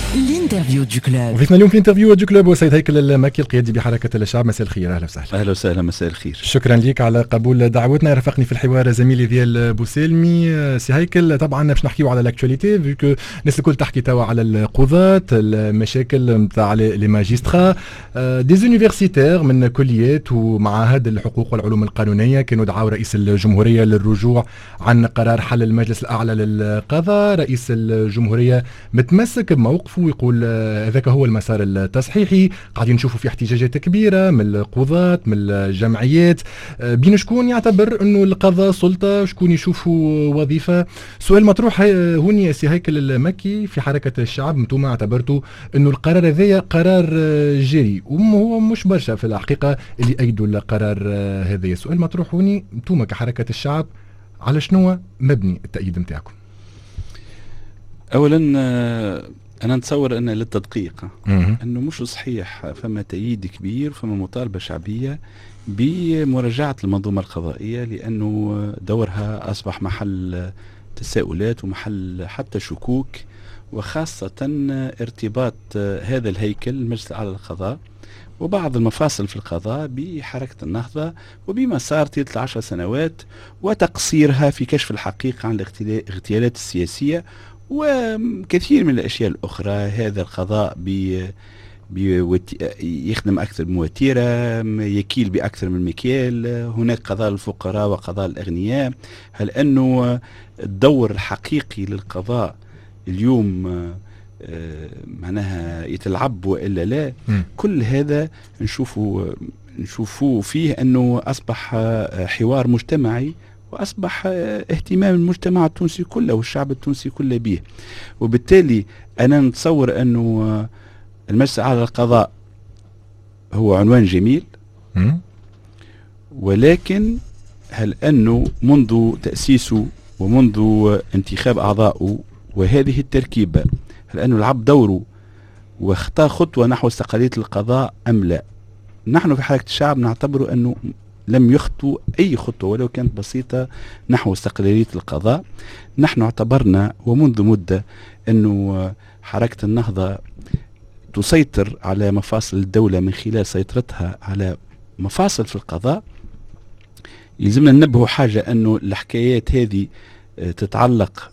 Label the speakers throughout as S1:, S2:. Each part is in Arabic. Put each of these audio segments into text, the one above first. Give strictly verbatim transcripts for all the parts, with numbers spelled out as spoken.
S1: الانترفيو دو كلوب.
S2: ضيفنا اليوم في الانترفيو دو كلوب وسيد هيكل المكي القيادي بحركة الشعب. مساء الخير. اهلا وسهلا.
S3: اهلا وسهلا. مساء الخير.
S2: شكرا لك على قبول دعوتنا. رافقني في الحوار زميلي ديال بوسلمي. سي هيكل طبعا باش نحكيو على لاكتواليتي فيكو الناس الكل تحكي توا على القضاة، المشاكل نتاع لي ماجسترا دي زونيفرسيتير من كليات ومعاهد الحقوق والعلوم القانونية كانوا دعاو رئيس الجمهورية للرجوع عن قرار حل المجلس الأعلى للقضاء. رئيس الجمهورية متمسك بموقفه ويقول هذاك هو المسار التصحيحي. قاعدين نشوفوا في احتجاجات كبيرة من القضاة من الجمعيات بين شكون يعتبر انه القضاء سلطة وشكون يشوفوا وظيفة. سؤال مطروح هوني سي هيكل المكي في حركة الشعب، انتم اعتبرتوا انه القرار هذا قرار جري وهو مش برشا في الحقيقة اللي ايدوا القرار هذا. سؤال مطروح هوني انتم كحركة الشعب على شنو مبني التأييد نتاعكم؟
S3: اولا انا نتصور ان للتدقيق انه مش صحيح فما تأييد كبير فما مطالبة شعبية بمراجعة المنظومة القضائية، لانه دورها اصبح محل تساؤلات ومحل حتى شكوك، وخاصة ارتباط هذا الهيكل المجلس الأعلى للقضاء وبعض المفاصل في القضاء بحركة النهضة وبمسار طيلة عشر سنوات وتقصيرها في كشف الحقيقة عن الاغتيالات السياسية وكثير من الأشياء الأخرى. هذا القضاء بي يخدم أكثر من وتيرة، يكيل بأكثر من مكيال. هناك قضاء الفقراء وقضاء الأغنياء. هل أنه الدور الحقيقي للقضاء اليوم آه معناها يتلعب وإلا لا؟ م. كل هذا نشوفه نشوفه فيه أنه أصبح حوار مجتمعي وأصبح اهتمام المجتمع التونسي كله والشعب التونسي كله به. وبالتالي أنا نتصور أنه المجلس الأعلى للقضاء هو عنوان جميل، م. ولكن هل أنه منذ تأسيسه ومنذ انتخاب أعضائه وهذه التركيبة هل أنه لعب دوره واختار خطوة نحو استقلالية القضاء أم لا؟ نحن في حركة الشعب نعتبر أنه لم يخطو أي خطوة ولو كانت بسيطة نحو استقلالية القضاء. نحن اعتبرنا ومنذ مدة أنه حركة النهضة تسيطر على مفاصل الدولة من خلال سيطرتها على مفاصل في القضاء. يلزمنا ننبه حاجة أنه الحكايات هذه تتعلق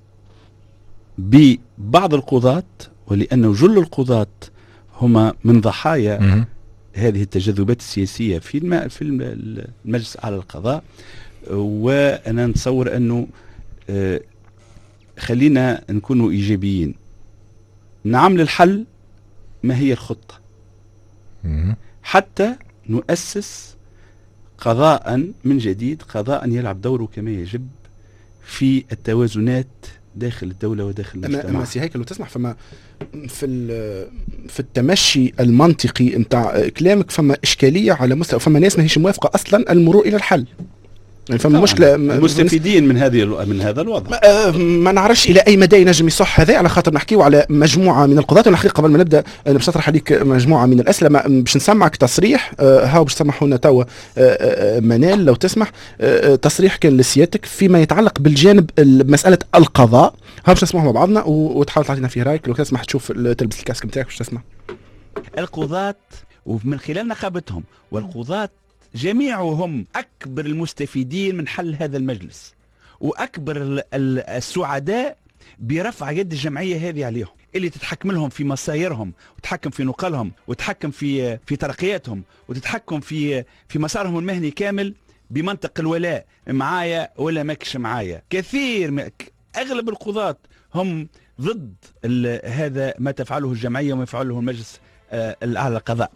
S3: ببعض القضاة، ولأنه جل القضاة هم من ضحايا م- هذه التجاذبات السياسية في الم... في المجلس على القضاء. وأنا نتصور أنه آه خلينا نكونوا إيجابيين. نعم للحل ما هي الخطة م- حتى نؤسس قضاء من جديد، قضاء يلعب دوره كما يجب في التوازنات داخل الدولة وداخل المجتمع.
S4: أما سي هيكل لو تسمح فما في في التمشي المنطقي نتاع كلامك فما إشكالية على مستوى، فما ناس ما هيش موافقة أصلا المرور إلى الحل. يعني فما مشكلة
S3: المستفيدين من هذه من هذا الوضع.
S4: ما, ما نعرفش إلى أي مدى ينجم يصح هذا، على خاطر نحكيو على مجموعة من القضاة. ونحكي قبل ما نبدأ أنا باش نطرح عليك مجموعة من الأسئلة باش نسمعك تصريح هاو باش تسمحوا لنا توا منال لو تسمح. تصريح كان لسيادتك فيما يتعلق بالجانب مسألة القضاء. ها باش نسمعوا مع بعضنا وتحاول تعطينا فيه رايك. لو تسمح تشوف تلبس الكاسك نتاعك باش تسمع.
S5: القضاة ومن خلال نقابتهم والقضاة جميعهم أكبر المستفيدين من حل هذا المجلس وأكبر السعداء برفع يد الجمعية هذه عليهم، اللي تتحكم لهم في مصايرهم وتتحكم في نقلهم وتتحكم في في ترقياتهم وتتحكم في في مسارهم المهني كامل بمنطق الولاء، معايا ولا ماكش معايا. كثير من أغلب القضاة هم ضد هذا ما تفعله الجمعية وما يفعله المجلس الأعلى للقضاء.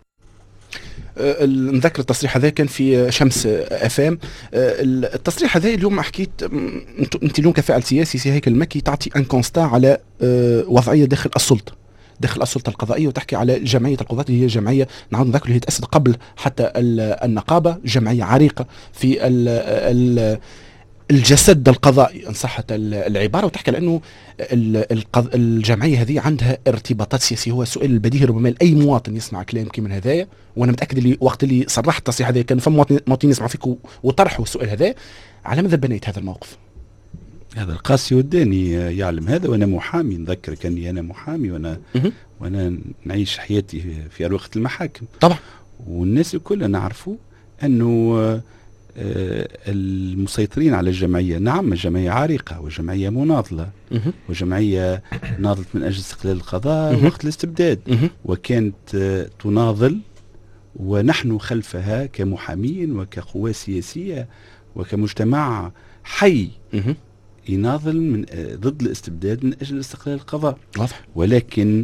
S4: نذكر التصريح هذا كان في شمس افام. التصريح هذا اليوم حكيت انت اليوم كفاعل سياسي سي هيكل المكي تعطي ان كونستا على وضعيه داخل السلطه داخل السلطه القضائيه، وتحكي على جمعيه القضاة اللي هي جمعيه نعاود نذكر اللي هي تاسست قبل حتى النقابه، جمعيه عريقه في ال ال الجسد القضائي ان صحت العباره، وتحكي على انه الجمعيه هذه عندها ارتباطات سياسيه. هو السؤال البديهي ربما لاي مواطن يسمع كلام كي من هذايا، وانا متاكد اللي وقت اللي صرحت التصريح هذا كان فما مواطنين يسمعوا فيك وطرحوا السؤال هذا، على ماذا بنيت هذا الموقف؟
S3: هذا القاسي والداني يعلم هذا، وانا محامي، نذكرك اني انا محامي، وانا
S4: مه.
S3: وانا نعيش حياتي في اروقه المحاكم
S4: طبعا.
S3: والناس الكل نعرفوا انه آه المسيطرين على الجمعيه، نعم الجمعيه عريقه وجمعيه مناضله
S4: مه.
S3: وجمعيه ناضلت من اجل استقلال القضاء
S4: مه.
S3: وقت الاستبداد،
S4: مه.
S3: وكانت آه تناضل ونحن خلفها كمحامين وكقوى سياسيه وكمجتمع حي
S4: مه.
S3: يناضل من ضد الاستبداد من اجل استقلال القضاء.
S4: واضح.
S3: ولكن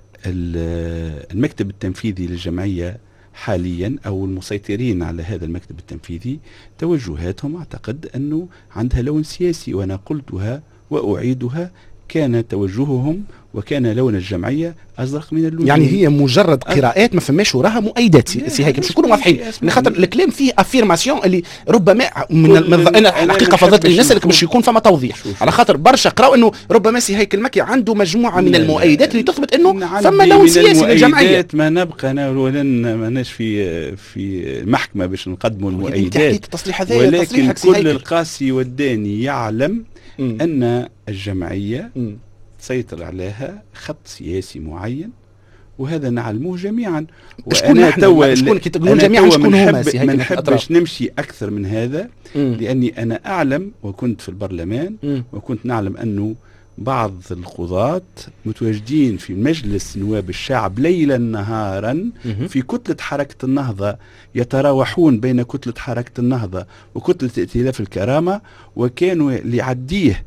S3: المكتب التنفيذي للجمعيه حاليا او المسيطرين على هذا المكتب التنفيذي توجهاتهم اعتقد انه عندها لون سياسي، وانا قلتها واعيدها، كان توجههم وكان لون الجمعية أزرق من اللون.
S4: يعني هي مجرد قراءات ما فماش وراها مؤيدات سي هيك باش نكونوا واضحين، خاطر الكلام فيه افيرماسيون اللي ربما من المض... انا الحقيقه فضلت نسالك باش يكون فما توضيح، على خاطر برشا قراوا انه ربما سي هيك المكي عنده مجموعه من المؤيدات اللي تثبت انه فما لون سياسي للجمعيه.
S3: ما نبقى انا ولن ماناش في في المحكمه باش نقدموا المؤيدات،
S4: التصريح هذا
S3: ولكن كل القاسي والداني يعلم م. ان الجمعيه م. سيطر عليها خط سياسي معين، وهذا نعلموه جميعا.
S4: وانا توا شكون كي تقولون جميعا شكون هما؟
S3: ما نحبش نمشي اكثر من هذا مم. لاني انا اعلم وكنت في البرلمان مم. وكنت نعلم انه بعض القضاة متواجدين في مجلس نواب الشعب ليلا نهارا مم. في كتلة حركة النهضة، يتراوحون بين كتلة حركة النهضة وكتلة ائتلاف الكرامة، وكانوا ليعديه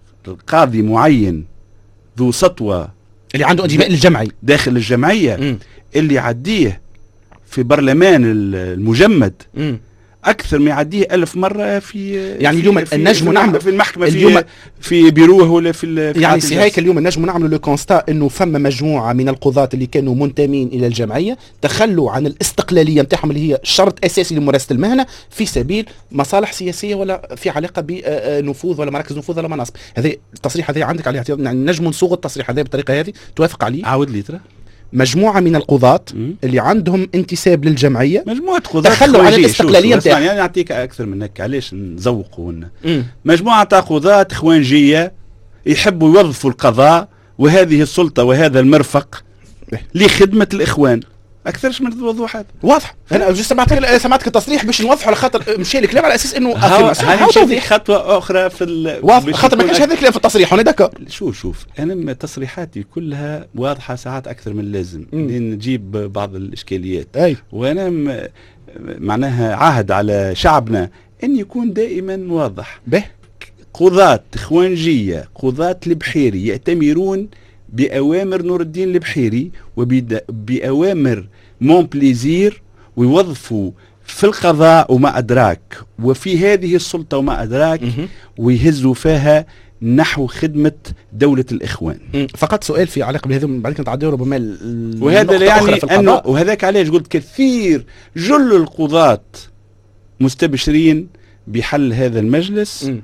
S3: القاضي معين ذو سطوة
S4: اللي عنده انتماء للجمعية
S3: داخل الجمعية م. اللي يعديه في برلمان المجمد م. أكثر ما يعديه ألف مرة في
S4: يعني اليوم النجم نعمل
S3: في المحكمة اليوم في, في بيروه ولا في, في
S4: يعني سي هيك اليوم النجم نعمل لو كونستا إنه فما مجموعة من القضاة اللي كانوا منتمين إلى الجمعية تخلوا عن الاستقلالية نتاعهم اللي هي شرط أساسي لممارسة المهنة في سبيل مصالح سياسية ولا في علاقة بنفوذ ولا مراكز نفوذ ولا مناصب. هذا التصريح هذا عندك عليه اعتراض؟ يعني نجم نصوغ التصريح هذا بالطريقة هذه توافق عليه؟
S3: عاود لي ترى.
S4: مجموعة من القضاة اللي عندهم انتساب للجمعية
S3: مجموعة قضاة
S4: تخلوا عن الاستقلالية
S3: نتاعهم. يعني نعطيك أكثر منك علاش نزوقوا لنا. مجموعة تاع قضاة إخوانجية يحبوا يوظفوا القضاء وهذه السلطة وهذا المرفق لخدمة الإخوان. اكثرش من الوضوح هذا
S4: واضح. انا سمعتك سمعتك التصريح باش نوضح على خاطر مشي الكلام على اساس انه
S3: هاو توضيح خطوه اخرى في
S4: واضح خاطر ما كانش هذا الكلام في التصريح هنا دكا.
S3: شوف شوف انا تصريحاتي كلها واضحه ساعات اكثر من اللازم لان نجيب بعض الاشكاليات
S4: أي.
S3: وانا م... معناها عهد على شعبنا ان يكون دائما واضح.
S4: به
S3: قضاة اخوانجيه قضاة البحيري يأتمرون بأوامر نور الدين البحيري وبأوامر مون بليزير ويوظفوا في القضاء وما أدراك وفي هذه السلطة وما أدراك ويهزوا فيها نحو خدمة دولة الإخوان.
S4: فقط سؤال في علاقة بهذا بعد نتعدوا ربما
S3: وهذا يعني أنه وهذاك علاش قلت كثير جل القضاة مستبشرين بحل هذا المجلس م.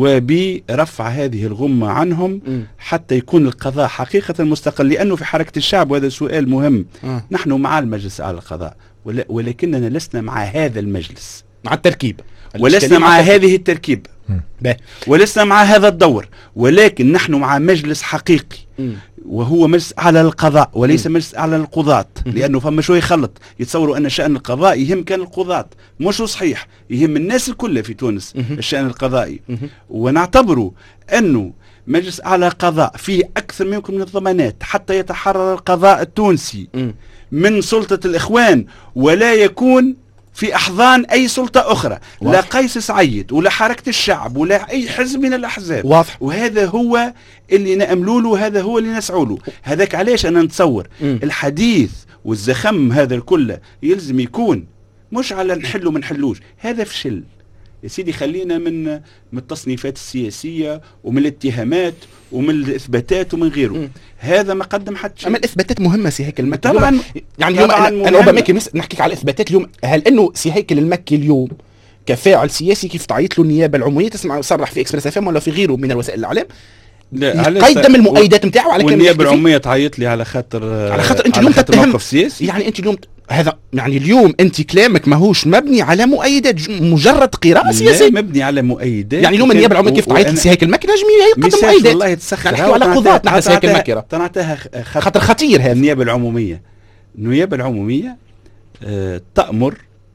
S3: وبرفع هذه الغمة عنهم م. حتى يكون القضاء حقيقة مستقل، لأنه في حركة الشعب وهذا سؤال مهم م. نحن مع المجلس على القضاء ولكننا لسنا مع هذا المجلس
S4: مع التركيب
S3: ولسنا مع هذه التركيب ولسنا مع هذا الدور، ولكن نحن مع مجلس حقيقي م. وهو مجلس على القضاء وليس م. مجلس على القضاة، لأنه فما شوي يخلط يتصوروا أن شأن القضاء يهم كان القضاة، مش صحيح، يهم الناس الكل في تونس م. الشأن القضائي م. ونعتبروا أنه مجلس على قضاء فيه أكثر منكم من الضمانات حتى يتحرر القضاء التونسي م. من سلطة الإخوان ولا يكون في أحضان أي سلطة أخرى. واضح. لا قيس سعيد ولا حركة الشعب ولا أي حزب من الأحزاب.
S4: واضح.
S3: وهذا هو اللي نأملوا له، هذا هو اللي نسعوا له. هذاك علاش أنا نتصور م. الحديث والزخم هذا الكل يلزم يكون مش على نحلو ما نحلوش، هذا فشل يا سيدي. خلينا من من التصنيفات السياسية ومن الاتهامات ومن الإثباتات ومن غيره. م. هذا ما قدم حد شيء.
S4: أما الإثباتات مهمة سي هيكل المكي
S3: طبعا.
S4: يعني اليوم أنا, أنا ربما نحكيك على الإثباتات اليوم. هل إنه سي هيكل المكي اليوم كفاعل سياسي كيف تعيط له النيابة العمومية تسمع صرح في إكسبريس اف ام ولا في غيره من الوسائل الإعلام قيد من المؤيدات نتاعو على
S3: والنيابة العمومية تعيط لي على خاطر
S4: على خاطر أنت اليوم تتهم يعني أنت اليوم هذا يعني اليوم انت كلامك ماهوش مبني على مؤيدات، مجرد قراءه سياسيه.
S3: لا مبني على مؤيدات.
S4: يعني اليوم النيابه العموميه كيف تعيط لسي هيكل المكي نجم يقدم مؤيدات.
S3: والله يتسخر.
S4: نحكيو على قضاة نحن سي هيكل المكي
S3: طلعتها
S4: خطر خطير. هذا
S3: النيابه العموميه النيابه العموميه آه تأمر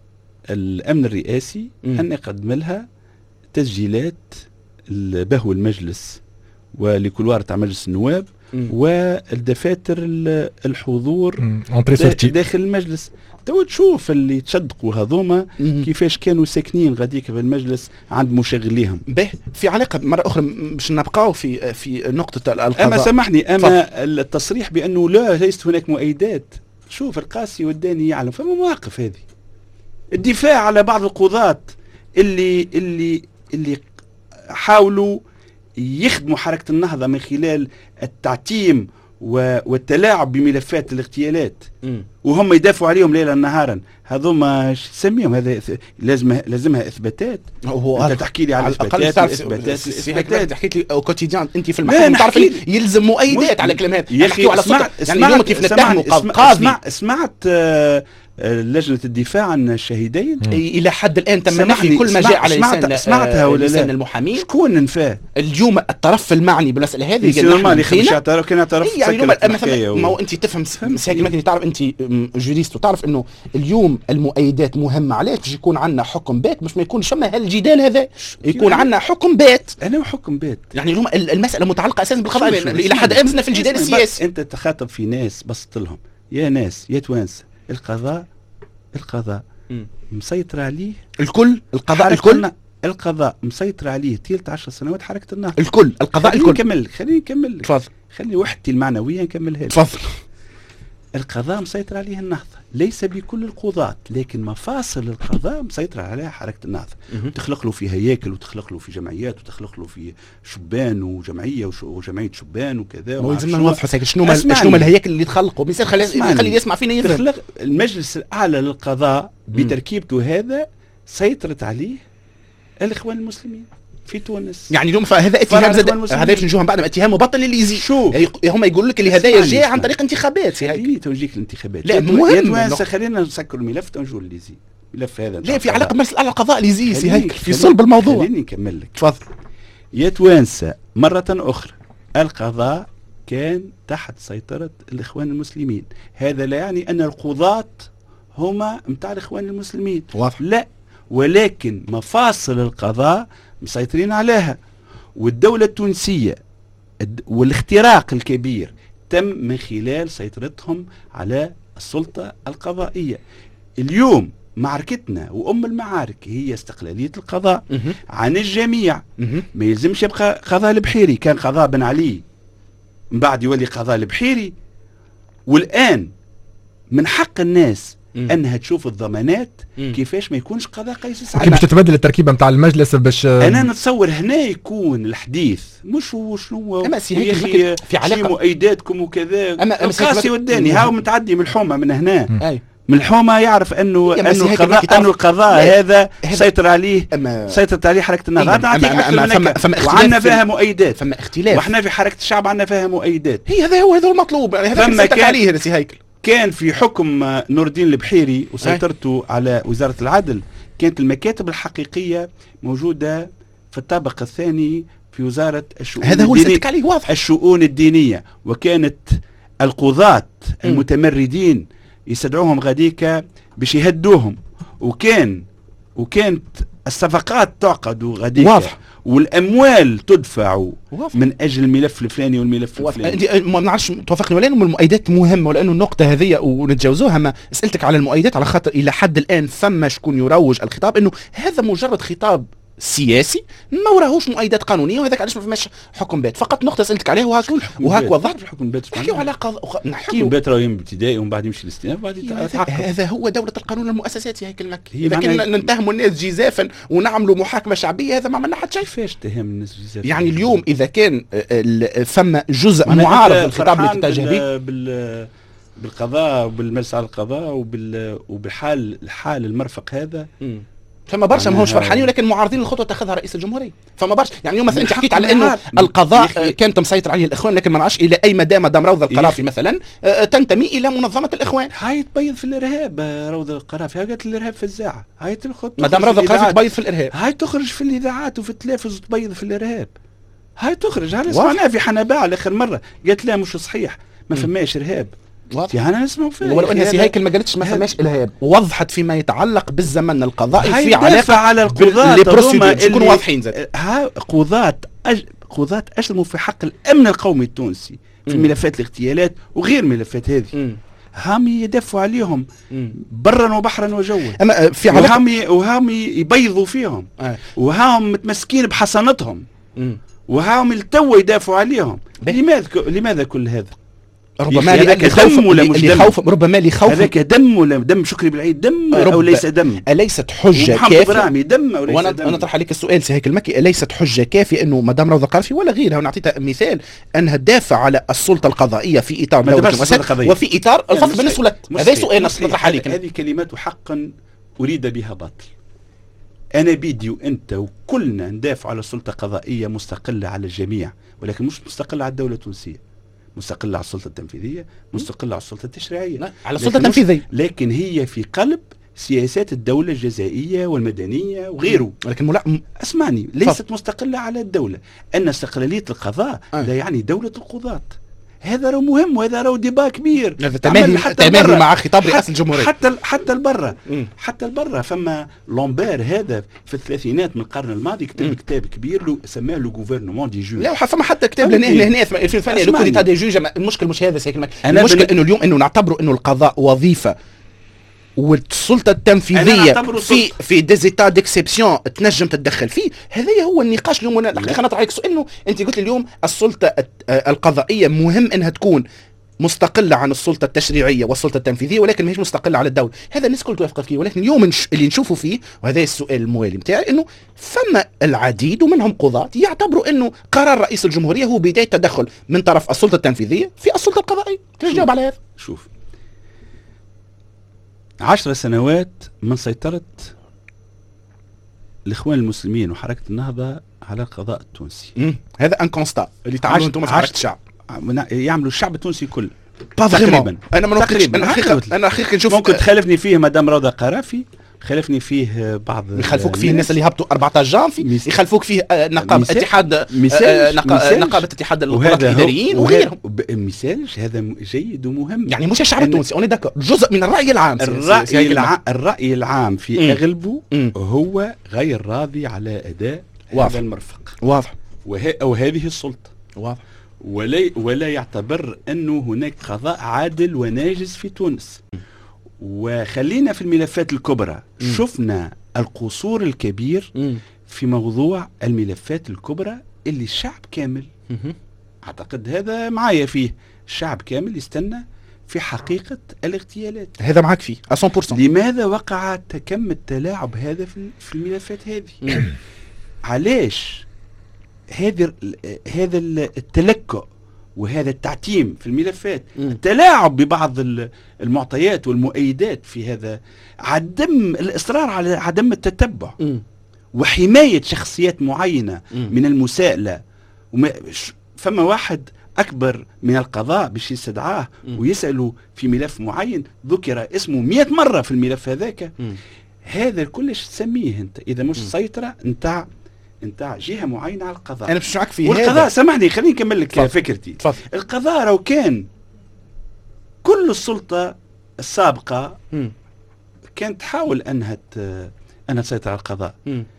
S3: الامن الرئاسي م. ان يقدم لها تسجيلات بهو المجلس ولكل تاع مجلس النواب م. والدفاتر الحضور داخل المجلس. تو تشوف اللي تصدقوا هذوما كيفاش كانوا ساكنين غاديك في المجلس عند مشغليهم.
S4: به في علاقه مره اخرى باش نبقاو في في نقطه القضاء.
S3: اما سامحني اما طب. التصريح بانه لا ليست هناك مؤيدات. شوف القاسي والداني يعلم فما مواقف هذه. الدفاع على بعض القضاة اللي اللي اللي حاولوا يخدموا حركة النهضة من خلال التعتيم والتلاعب بملفات الاغتيالات م. وهم يدافعوا عليهم ليلا نهارا. هذوما سميهم هذا لازم لازمها اثباتات.
S4: هو
S3: انت تحكي لي على اثباتات اثباتات
S4: اثباتات حكيت لي او كوتيديان انت في المحكمه تعرف يلزم مؤيدات على الكلام هذا.
S3: يحكيوا
S4: على
S3: سمعت
S4: يعني اليوم كيف نتهموا قاضي.
S3: سمعت آه لجنة الدفاع عن الشهيدين
S4: م. إلى حد الآن تم نفي كل ما جاء على لسان
S3: سمعتها ولا
S4: لسان المحامين.
S3: شكون نفاه؟
S4: اليوم الطرف المعني بالمسألة هذه
S3: نورمال يخرج اعتراف كان اعتراف
S4: يعني مثلا ما هو أنت تفهم ساكن مكني تعرف أنت جوريست وتعرف إنه اليوم المؤيدات مهمة. علاش باش يكون عندنا حكم بات باش ما يكونش فما هالجدال هذا يكون عندنا حكم بات.
S3: أنا حكم بات
S4: يعني اليوم المسألة متعلقة أساسا بالقضاء إلى حد الآن في الجدال السياسي.
S3: أنت تخاطب في ناس بسط لهم يا ناس يا توانسة القضاء القضاء م. مسيطر عليه
S4: الكل. القضاء الكل
S3: القضاء مسيطر عليه طيلة عشر سنوات حركة النهضة
S4: الكل. القضاء
S3: خليني
S4: الكل.
S3: نكمل خليني نكمل
S4: تفضل.
S3: خليني وحدتي المعنوية نكملها.
S4: تفضل.
S3: القضاء مسيطر عليه النهضة ليس بكل القضاة لكن مفاصل القضاء مسيطر عليها حركة النهضة. تخلق له في هياكل وتخلق له في جمعيات وتخلق له في شبان وجمعية وجمعية شبان وكذا.
S4: ولازمنا نوضحوا شنو ما شنو ما الهياكل اللي تخلقوا مثال خلي خلي يسمع فينا يفهم.
S3: تخلق المجلس الأعلى للقضاء بتركيبته هذا سيطرت عليه الإخوان المسلمين في تونس.
S4: يعني اليوم فهذا اتهام هذا باش نجوهم بعد اتهام مبطل اللي يزيد.
S3: شو
S4: هم يقولوا لك اللي هدايا جاء عن طريق انتخابات.
S3: هي توجيك الانتخابات.
S4: لا مهم
S3: خلينا نسكر الملف تنجو اللي يزيد الملف هذا.
S4: لا في علاقه بمجلس الاعلى القضاء اللي يزيد سي هيك في صلب الموضوع.
S3: خليني نكمل لك.
S4: تفضل.
S3: يا توانسة مرة أخرى القضاء كان تحت سيطرة الإخوان المسلمين. هذا لا يعني أن القضاة هما متاع الإخوان المسلمين.
S4: واضح.
S3: لا ولكن مفاصل القضاء مسيطرين عليها. والدولة التونسية والاختراق الكبير تم من خلال سيطرتهم على السلطة القضائية. اليوم معركتنا وأم المعارك هي استقلالية القضاء عن الجميع. ما يلزمش يبقى قضاء البحيري. كان قضاء بن علي من بعد يولي قضاء البحيري. والآن من حق الناس مم. انها تشوف الضمانات مم. كيفاش ما يكونش قضاء قيس سعد.
S2: كيف باش تتبدل التركيبه نتاع المجلس باش
S3: انا نتصور هنا يكون الحديث مش شنو
S4: اما سي هيك
S3: في علاقه مؤيداتكم وكذا.
S4: اما
S3: القاسي والداني هاو متعدي من الحومه من هنا
S4: مم.
S3: من الحومه يعرف انه انه القضاء انه القضاء هذا سيطر عليه سيطرت عليه حركه النهضه. وعندنا فيها مؤيدات
S4: فما اختلاف
S3: واحنا في حركه الشعب عندنا فيها مؤيدات.
S4: هي هذا هو هذا المطلوب. هذا كان عليه هذا سي هيكل.
S3: كان في حكم نور الدين البحيري وسيطرته على وزارة العدل كانت المكاتب الحقيقية موجودة في الطابق الثاني في وزارة الشؤون
S4: هذا هو اللي عليه واضح.
S3: الشؤون الدينية. وكانت القضاة المتمردين يستدعوهم غاديكا باش يهدوهم. وكان وكانت الصفقات تعقد غاديكا والاموال تدفع من اجل الملف الفلاني والملف الفلاني.
S4: انت ما نعرفش توافقني ولا انه المؤيدات مهمه ولانه النقطه هذه ونتجاوزوها. ما سالتك على المؤيدات على خاطر الى حد الان ثم شكون يروج الخطاب انه هذا مجرد خطاب سياسي ما وراهوش مؤيدات قانونيه وهذاك علاش ما فماش حكم بات. فقط نقطه سالتك عليها وهاك وهاك وضحت
S3: الحكم بات.
S4: نحكيو على قض...
S3: نحكيو بات راهو ابتدائي ومن بعد يمشي الاستئناف وبعد يتعاقب.
S4: هذا هو دوله القانون المؤسسات هيك المكي. لكن نتهموا الناس جزافا ونعملوا محاكمه شعبيه هذا ما عملنا حتى شيء.
S3: كيفاش تهم الناس جزافا؟
S4: يعني اليوم اذا كان ثم جزء معارض للخطاب اللي تتجه به
S3: بال بالقضاء وبالمجلس على القضاء وبال وبحال الحال المرفق هذا م.
S4: فما برشا ماهوش فرحانين ولكن معارضين الخطوه تاخذها رئيس الجمهوريه. فما برشا يعني اليوم مثلا انت حكيت على انه القضاء كانت مسيطر عليه الاخوان، لكن ما نعرفش الى اي مدى مدام روضه القرافي مثلا تنتمي الى منظمه الاخوان.
S3: هاي تبيض في الارهاب روضه القرافي، هاي قالت الارهاب في الزاعه، هاي الخطوه
S4: مدام روضه القرافي تبيض في الارهاب،
S3: هاي تخرج في الاذاعات وفي التلفز وتبيض في الارهاب، هاي تخرج. هذا سمعناها في حنباع اخر مره قالت لا مش صحيح ما فماش ارهاب. في هنا نسمعوا فيها
S4: ولو انها سي هيكل ما قالتش ما فماش ارهاب، وضحت فيما يتعلق بالزمن القضائي في علاقه
S3: على القضاة
S4: يكونوا واضحين زاد.
S3: ها قضاة أج... قضاة أشرموا في حق الأمن القومي التونسي في ملفات الاغتيالات وغير ملفات هذه، هم يدافعوا عليهم برا وبحرا وجوا،
S4: اما في علاقه
S3: وهم وهم يبيضوا فيهم
S4: آه.
S3: وهم متمسكين بحصانتهم وهم التو يدافعوا عليهم. لماذا لماذا كل هذا؟
S4: ربما لخوف ولا مش دم؟ خوف ربما لخوف.
S3: هذاك دم ولا دم شكري بالعيد دم او ليس دم؟
S4: اليست حجه كافيه؟
S3: دم او ليس
S4: وانا
S3: دم؟
S4: انا اطرح عليك السؤال سي هيك المكي، اليست حجه كافيه انه مدام روضه القرافي ولا غيرها، ونعطيتها مثال انها تدافع على السلطه القضائيه في اطار دولة المؤسسات وفي اطار الفصل بين السلطات؟ هذا سؤال نطرح عليك.
S3: هذه كلمات حقا اريد بها باطل. انا بيدي وانت وكلنا ندافع على سلطه قضائيه مستقله على الجميع، ولكن مش مستقله على الدوله التونسيه، مستقلة على السلطة التنفيذية، مستقلة على السلطة التشريعية،
S4: لا على السلطة التنفيذية،
S3: لكن هي في قلب سياسات الدولة الجزائية والمدنية وغيره.
S4: ولكن ملا...
S3: اسمعني، ليست فضل. مستقلة على الدولة. أن استقلالية القضاء
S4: أه.
S3: لا يعني دولة القضاة. هذا رو مهم وهذا رو ديبا كبير.
S4: تماهي تماهي مع خطاب رئاسة الجمهورية.
S3: حتى حتى البرة حتى البرة فما لومبير هذا في الثلاثينات من القرن الماضي كتب كتاب كبير له سماه لو غوفرنمون دي جوج.
S4: لا فما حتى كتاب لنا هنا هنا في ألفين وثمانية لو كوديتا دي جوج. المشكل مش هذا سيكل، المشكل انه اليوم انه نعتبره انه القضاء وظيفة والسلطه التنفيذيه في في ديزيتا ديكسيبسيون تنجم تتدخل فيه. هذا هو النقاش اليوم. وانا الحقيقه نطرح عليك سؤال انه انت قلت لي اليوم السلطه القضائيه مهم انها تكون مستقله عن السلطه التشريعيه والسلطه التنفيذيه، ولكن ماهيش مستقله على الدوله. هذا الناس الكل توافق فيه، ولكن اليوم اللي نشوفه فيه، وهذا السؤال الموالي نتاعي، انه فما العديد ومنهم قضاة يعتبروا انه قرار رئيس الجمهوريه هو بدايه تدخل من طرف السلطه التنفيذيه في السلطه القضائيه. كيف تجاوب على هذا؟
S3: شوف، عشر سنوات من سيطرة الإخوان المسلمين وحركة النهضة على القضاء التونسي.
S4: مم. هذا ان كونستا اللي تعملوا انتم في حركة الشعب،
S3: يعملوا الشعب التونسي كله
S4: تقريبا. انا ما
S3: تقريبا
S4: انا حقيقة انا حقيقة نشوف
S3: ممكن تخالفني فيه مدام روضة قرافي، خالفني فيه بعض
S4: يخالفوك فيه الناس اللي هبطوا أربعطاش جانفي، يخالفوك فيه نقابة اتحاد نقابة اتحاد القضاة الإداريين وغيرهم.
S3: مثال هذا جيد ومهم،
S4: يعني مش الشعب التونسي اوني داكور، جزء من الرأي العام.
S3: الرأي العام الرأي العام في أغلبه هو غير راضي على أداء هذا المرفق.
S4: واضح.
S3: وه... أو هذه السلطة.
S4: واضح.
S3: ولا ولا يعتبر أنه هناك قضاء عادل وناجز في تونس. وخلينا في الملفات الكبرى. م. شفنا القصور الكبير م. في موضوع الملفات الكبرى اللي الشعب كامل م. أعتقد هذا معايا فيه، الشعب كامل يستنى في حقيقة الاغتيالات.
S4: هذا معك فيه مية بالمية.
S3: لماذا وقع كم التلاعب هذا في الملفات هذه؟ علاش هذا هذا التلكؤ وهذا التعتيم في الملفات، م. التلاعب ببعض المعطيات والمؤيدات في هذا، عدم الإصرار على عدم التتبع م. وحماية شخصيات معينة م. من المساءلة. وما فما واحد أكبر من القضاء باش يستدعاه ويسأله في ملف معين ذكر اسمه مئة مرة في الملف هذاك. م. هذا كلش تسميه أنت إذا مش م. سيطرة نتاع نتاع جهة معينة على القضاء.
S4: أنا مش معك في
S3: والقضاء هذا. سامحني خليني نكمل لك فضل. فكرتي.
S4: فضل.
S3: القضاء لو كان كل السلطة السابقة م. كانت تحاول أنها أنها تسيطر على القضاء،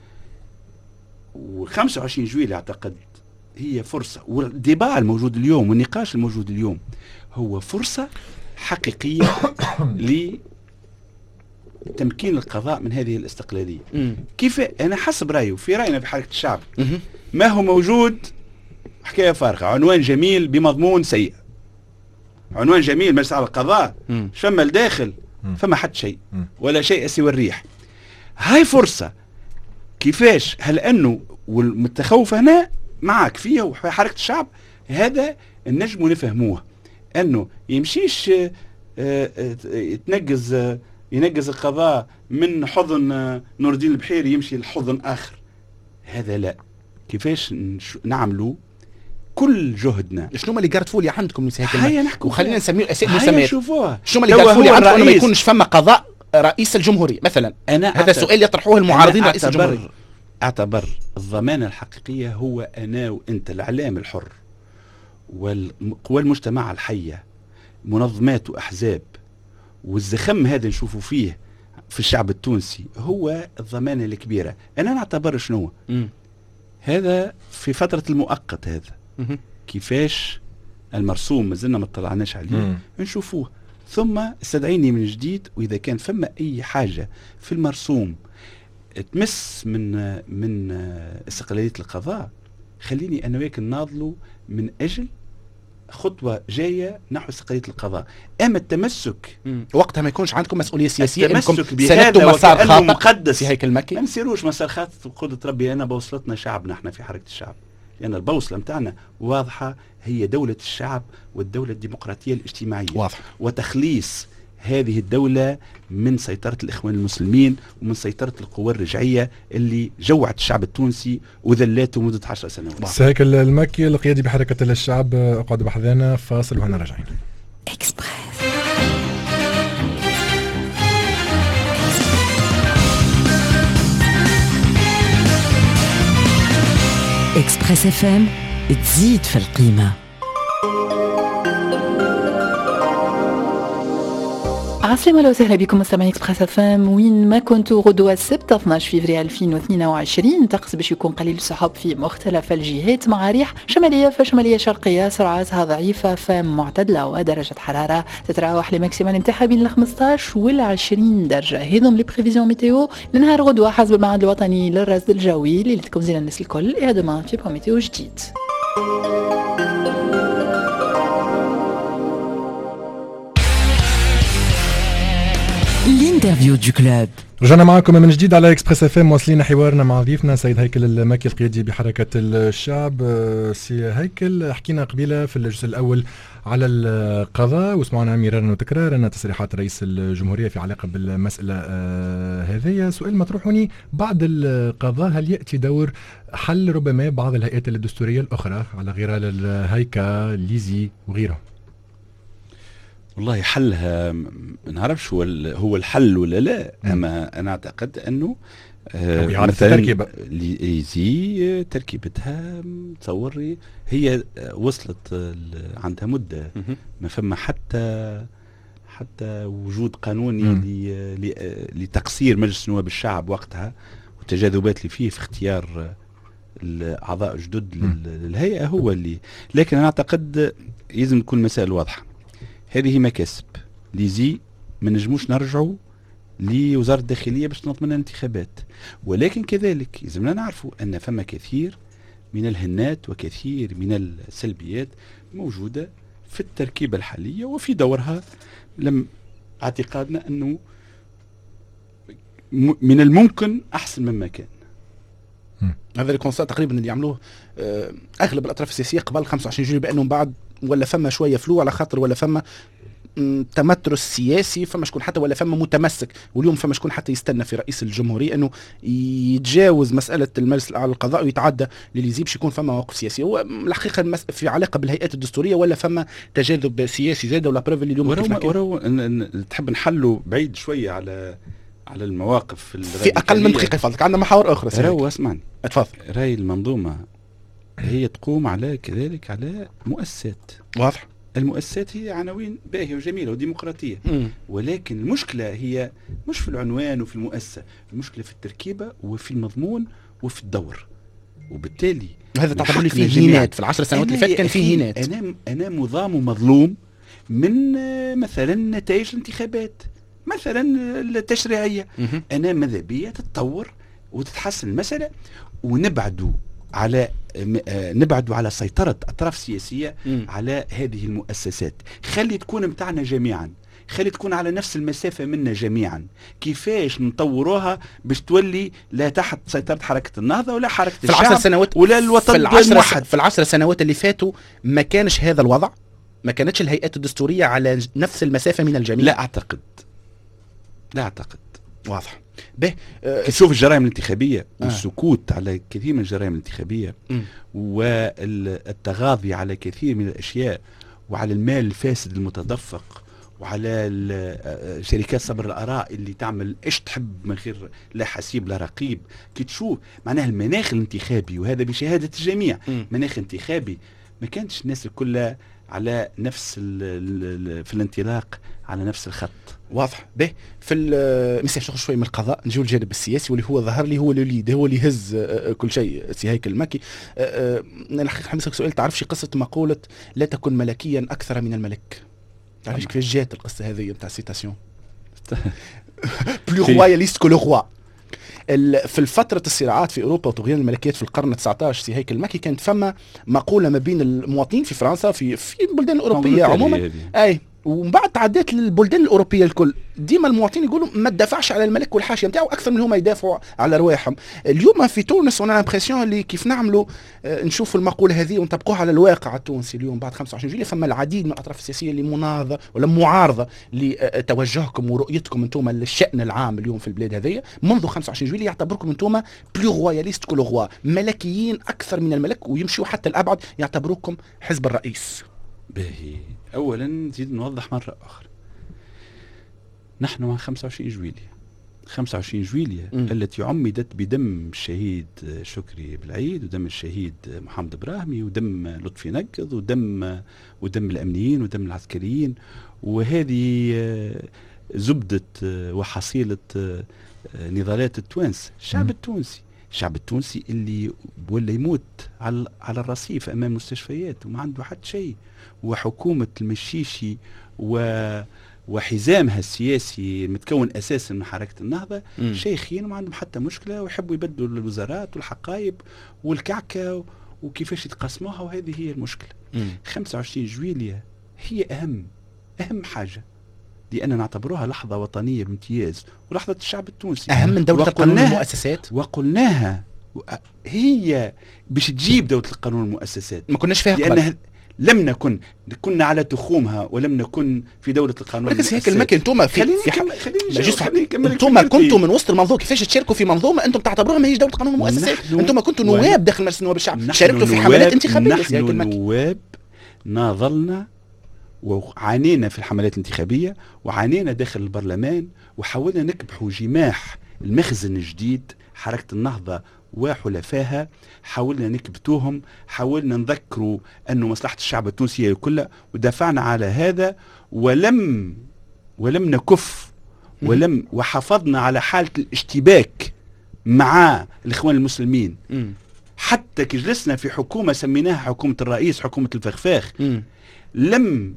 S3: وخمسة وعشرين جويلية أعتقد هي فرصة، والديباع الموجود اليوم والنقاش الموجود اليوم هو فرصة حقيقية لتمكين القضاء من هذه الاستقلالية. م. كيف أنا حسب رأيه في رأينا بحركة الشعب م. ما هو موجود حكاية فارغة، عنوان جميل بمضمون سيء، عنوان جميل مجلس على القضاء شم الداخل فما حد شيء ولا شيء سوى الريح. هاي فرصة. كيفاش؟ هل أنه والمتخوف هنا معك فيه وفي حركة الشعب هذا النجم نفهموه، أنه يمشيش يتنقز ينقز القضاء من حضن نور الدين البحيري يمشي لحضن آخر. هذا لا. كيفاش نعملوا كل جهدنا؟
S4: شنو ما اللي قرت فولي عندكم
S3: هيا نحكوا
S4: وخلينا نسميه الاسئله
S3: هيا
S4: المسميات.
S3: شوفوها.
S4: شنو ما اللي قرت فولي عندكم ما يكونش فما قضاء رئيس الجمهورية مثلا؟
S3: أنا
S4: هذا سؤال يطرحوه المعارضين رئيس الجمهورية.
S3: اعتبر الضمانة الحقيقية هو أنا وأنت الإعلام الحر والقوى المجتمع الحية منظمات وأحزاب والزخم هذا نشوفوا فيه في الشعب التونسي هو الضمانة الكبيرة. أنا نعتبر شنو
S4: م.
S3: هذا في فترة المؤقت هذا
S4: م-
S3: كيفاش المرسوم مازلنا ما طلعناش عليه
S2: مم.
S3: نشوفوه ثم استدعيني من جديد، وإذا كان فما أي حاجة في المرسوم تمس من من استقلالية القضاء خليني أنا وياك نناضلوا من أجل خطوة جاية نحو استقلالية القضاء. أما التمسك
S4: مم. وقتها ما يكونش عندكم مسؤولية سياسية
S3: التمسك
S4: انكم
S3: بهذا
S4: سندتوا مسار
S3: وكأنه
S4: خاطئ
S3: مقدس
S4: في هيكل مكي.
S3: ما نسيروش مسار خاطئ بقدرة ربي. أنا بوصلتنا شعبنا احنا في حركة الشعب، لأن يعني البوصلة متاعنا واضحة، هي دولة الشعب والدولة الديمقراطية الاجتماعية.
S4: واضح.
S3: وتخليص هذه الدولة من سيطرة الإخوان المسلمين ومن سيطرة القوى الرجعية اللي جوعت الشعب التونسي وذلاته مدة عشر سنوات.
S2: سي هيكل المكي القيادي بحركة الشعب، اقعد بحذانا فاصل وهنا راجعين.
S1: اكسبريس اكسبريس اف ام تزيد في القيمة. عسلامة لو سهلا بكم مستمعين اكسبريس اف ام وين ما كنتوا. غدوة السبت اثناش فبراير ألفين واثنين وعشرين طقس باش يكون قليل السحب في مختلف الجهات مع ريح شمالية فشمالية شرقية سرعاتها ضعيفة فمعتدلة، ودرجة حرارة تتراوح لماكسيمال نتاعها بين ال خمسطاش وال عشرين درجة. هذم لي بريفيزيون ميتيو لنهار غدوة حسب المعهد الوطني للرصد الجوي. ليلتكم زين الناس الكل. يا دوما في بروميتيو جديد. الانترفيو دو كلوب.
S2: رجعنا معكم من جديد على اكسبريس اف ام، واصلين حوارنا مع ضيفنا سيد هيكل المكي القيادي بحركة الشعب. سي هيكل، حكينا قبيله في الجزء الاول على القضاء وسمعنا مرارا وتكرارا ان تصريحات رئيس الجمهورية في علاقة بالمسألة هذه. سؤال مطروح هنا، بعد القضاء هل يأتي دور حل ربما بعض الهيئات الدستورية الأخرى على غرار الهيكا ليزي وغيرهم؟
S3: والله حلها ما نعرفش هو هو الحل ولا لا، اما انا اعتقد انه
S2: آه مثلا
S3: ليزي تركيبتها تصور هي وصلت عندها مده ما فما حتى حتى وجود قانوني لتقصير مجلس نواب الشعب وقتها والتجاذبات اللي فيه في اختيار الاعضاء جدد للهيئه هو اللي. لكن انا اعتقد لازم تكون مسائل واضحه. هذه مكاسب ليزي ما نجموش نرجعوا لوزارة الداخلية باش تنظم لنا الانتخابات، ولكن كذلك لازمنا نعرفوا أن فما كثير من الهنات وكثير من السلبيات موجودة في التركيبة الحالية وفي دورها. لم اعتقادنا أنه من الممكن أحسن مما كان.
S4: هذا الكونسات تقريبا اللي يعملوه أغلب الأطراف السياسية قبل خمسة وعشرين جويلية، بأنهم بعد ولا فما شويه فلو على خاطر ولا فما تمترس سياسي، فما شكون حتى ولا فما متمسك. واليوم فما شكون حتى يستنى في رئيس الجمهورية انه يتجاوز مساله المجلس الاعلى للقضاء ويتعدى لليزي باش يكون فما موقف سياسي. هو الحقيقه في علاقه بالهيئات الدستوريه ولا فما تجاذب سياسي زاد ولا بروف اللي اليوم
S3: ورو ورو تحب نحلوا بعيد شويه على على المواقف
S4: في اقل من دقيقه فضلك، عندنا محاور اخرى.
S3: راهو اسمعني
S4: اتفضل.
S3: راي المنظومه هي تقوم على كذلك على مؤسسات.
S4: واضح.
S3: المؤسسات هي عناوين باهية وجميلة وديمقراطية،
S4: مم.
S3: ولكن المشكلة هي مش في العنوان وفي المؤسسة، المشكلة في التركيبة وفي المضمون وفي الدور. وبالتالي
S4: هذا تعتبر لي فيه هينات في العشر سنوات اللي فاتت كان فيه هينات.
S3: أنا أنا مضام مظلوم من مثلا نتائج الانتخابات مثلا التشريعية.
S4: مم.
S3: أنا ماذا بيا تتطور وتتحسن المسألة ونبعدوا على نبعدوا على سيطرة أطراف سياسية
S4: م.
S3: على هذه المؤسسات. خلي تكون متاعنا جميعا، خلي تكون على نفس المسافة منا جميعا. كيفاش نطوروها باش تولي لا تحت سيطرة حركة النهضة ولا حركة
S4: في العشر
S3: الشعب
S4: سنوات
S3: ولا الوطن
S4: في العشر
S3: الموحد.
S4: في العشر سنوات اللي فاتوا ما كانش هذا الوضع، ما كانتش الهيئات الدستورية على نفس المسافة من الجميع.
S3: لا أعتقد لا اعتقد.
S4: واضح. به
S3: آه تشوف الجرائم الانتخابيه والسكوت آه. على كثير من الجرائم الانتخابيه م. والتغاضي على كثير من الاشياء، وعلى المال الفاسد المتدفق، وعلى شركات صبر الآراء اللي تعمل ايش تحب من غير لا حسيب لا رقيب. كي تشوف معناها المناخ الانتخابي، وهذا بشهادة الجميع، م. مناخ انتخابي ما كانتش الناس كلها على نفس ال ال في الانطلاق على نفس الخط.
S4: واضح. به في المساء نخرج شوي من القضاء، نجيو الجانب السياسي واللي هو ظهر لي هو الوليد، هو اللي يهز كل شيء. سي هيكل المكي، انا الحقيقه حمسك سؤال، تعرف شي قصه مقوله لا تكن ملكيا اكثر من الملك؟ تعرفش كيفاش جات القصه هذه نتاع سيتاسيون بلو روياليست كو لو روا؟ في الفترة الصراعات في أوروبا وطغيان الملكيات في القرن التاسع عشر، سي هيكل المكي كانت فما مقولة ما بين المواطنين في فرنسا في في البلدان الأوروبية عموما، أي ومن بعد تعدات للبلدان الأوروبية الكل، ديما المواطنين يقولوا ما تدافعش على الملك والحاشية نتاعو أكثر من هما يدافعوا على رواحهم. اليوم في تونس أنا امبرسيون اللي كيف نعملوا آه نشوفوا المقولة هذه ونطبقوها على الواقع التونسي اليوم بعد خمسة وعشرين جويلية. فما العديد من الأطراف السياسية اللي مناضة ولا معارضة لتوجهكم ورؤيتكم انتم للشأن العام اليوم في البلاد هذه منذ خمسة وعشرين جويلية، يعتبركم انتم بلو روياليست كو لو روا، ملكيين أكثر من الملك، ويمشوا حتى الأبعد يعتبروكم حزب الرئيس.
S3: باهي، أولا نزيد نوضح مرة أخرى، نحن مع خمسة وعشرين جويلية، خمسة وعشرين جويلية م. التي عمدت بدم الشهيد شكري بالعيد، ودم الشهيد محمد إبراهيمي، ودم لطفي نقض، ودم ودم الأمنيين، ودم العسكريين، وهذه زبدة وحصيلة نضالات التوانس، الشعب م. التونسي، الشعب التونسي اللي ولا يموت على على الرصيف أمام المستشفيات وما عنده حد شيء، وحكومة المشيشي و وحزامها السياسي متكون اساسا من حركه النهضه م. شيخين وما عندهم حتى مشكله، ويحبوا يبدلوا الوزارات والحقائب والكعكه وكيفاش يتقسموها، وهذه هي المشكله. م. خمسة وعشرين جويلية هي اهم اهم حاجه، لان نعتبروها لحظه وطنيه بامتياز ولحظه الشعب التونسي،
S4: اهم من دوله القانون والمؤسسات.
S3: وقلناها هي باش تجيب دوله القانون والمؤسسات،
S4: ما كناش فيها
S3: لانها لم نكن كنا على تخومها ولم نكن في دولة القانون.
S4: لكن هيك المكن انتم في
S3: خليني
S4: خليني انتم كنتم من وسط المنظومه، كيفاش تشاركوا في منظومه انتم تعتبروها ما هيش دولة قانون ومؤسسات؟ انتم كنتوا نواب داخل مجلس النواب الشعب، شاركتوا في حملات انتخابيه.
S3: نحن نواب ناضلنا وعانينا في الحملات الانتخابيه، وعانينا داخل البرلمان، وحاولنا نكبحوا جماح المخزن الجديد حركة النهضة وحلفائها، حاولنا نكبتوهم، حاولنا نذكروا أنه مصلحة الشعب التونسي كلها، ودافعنا على هذا، ولم ولم نكف ولم وحافظنا على حالة الاشتباك مع الإخوان المسلمين، حتى كي جلسنا في حكومة سميناها حكومة الرئيس، حكومة الفخفاخ، لم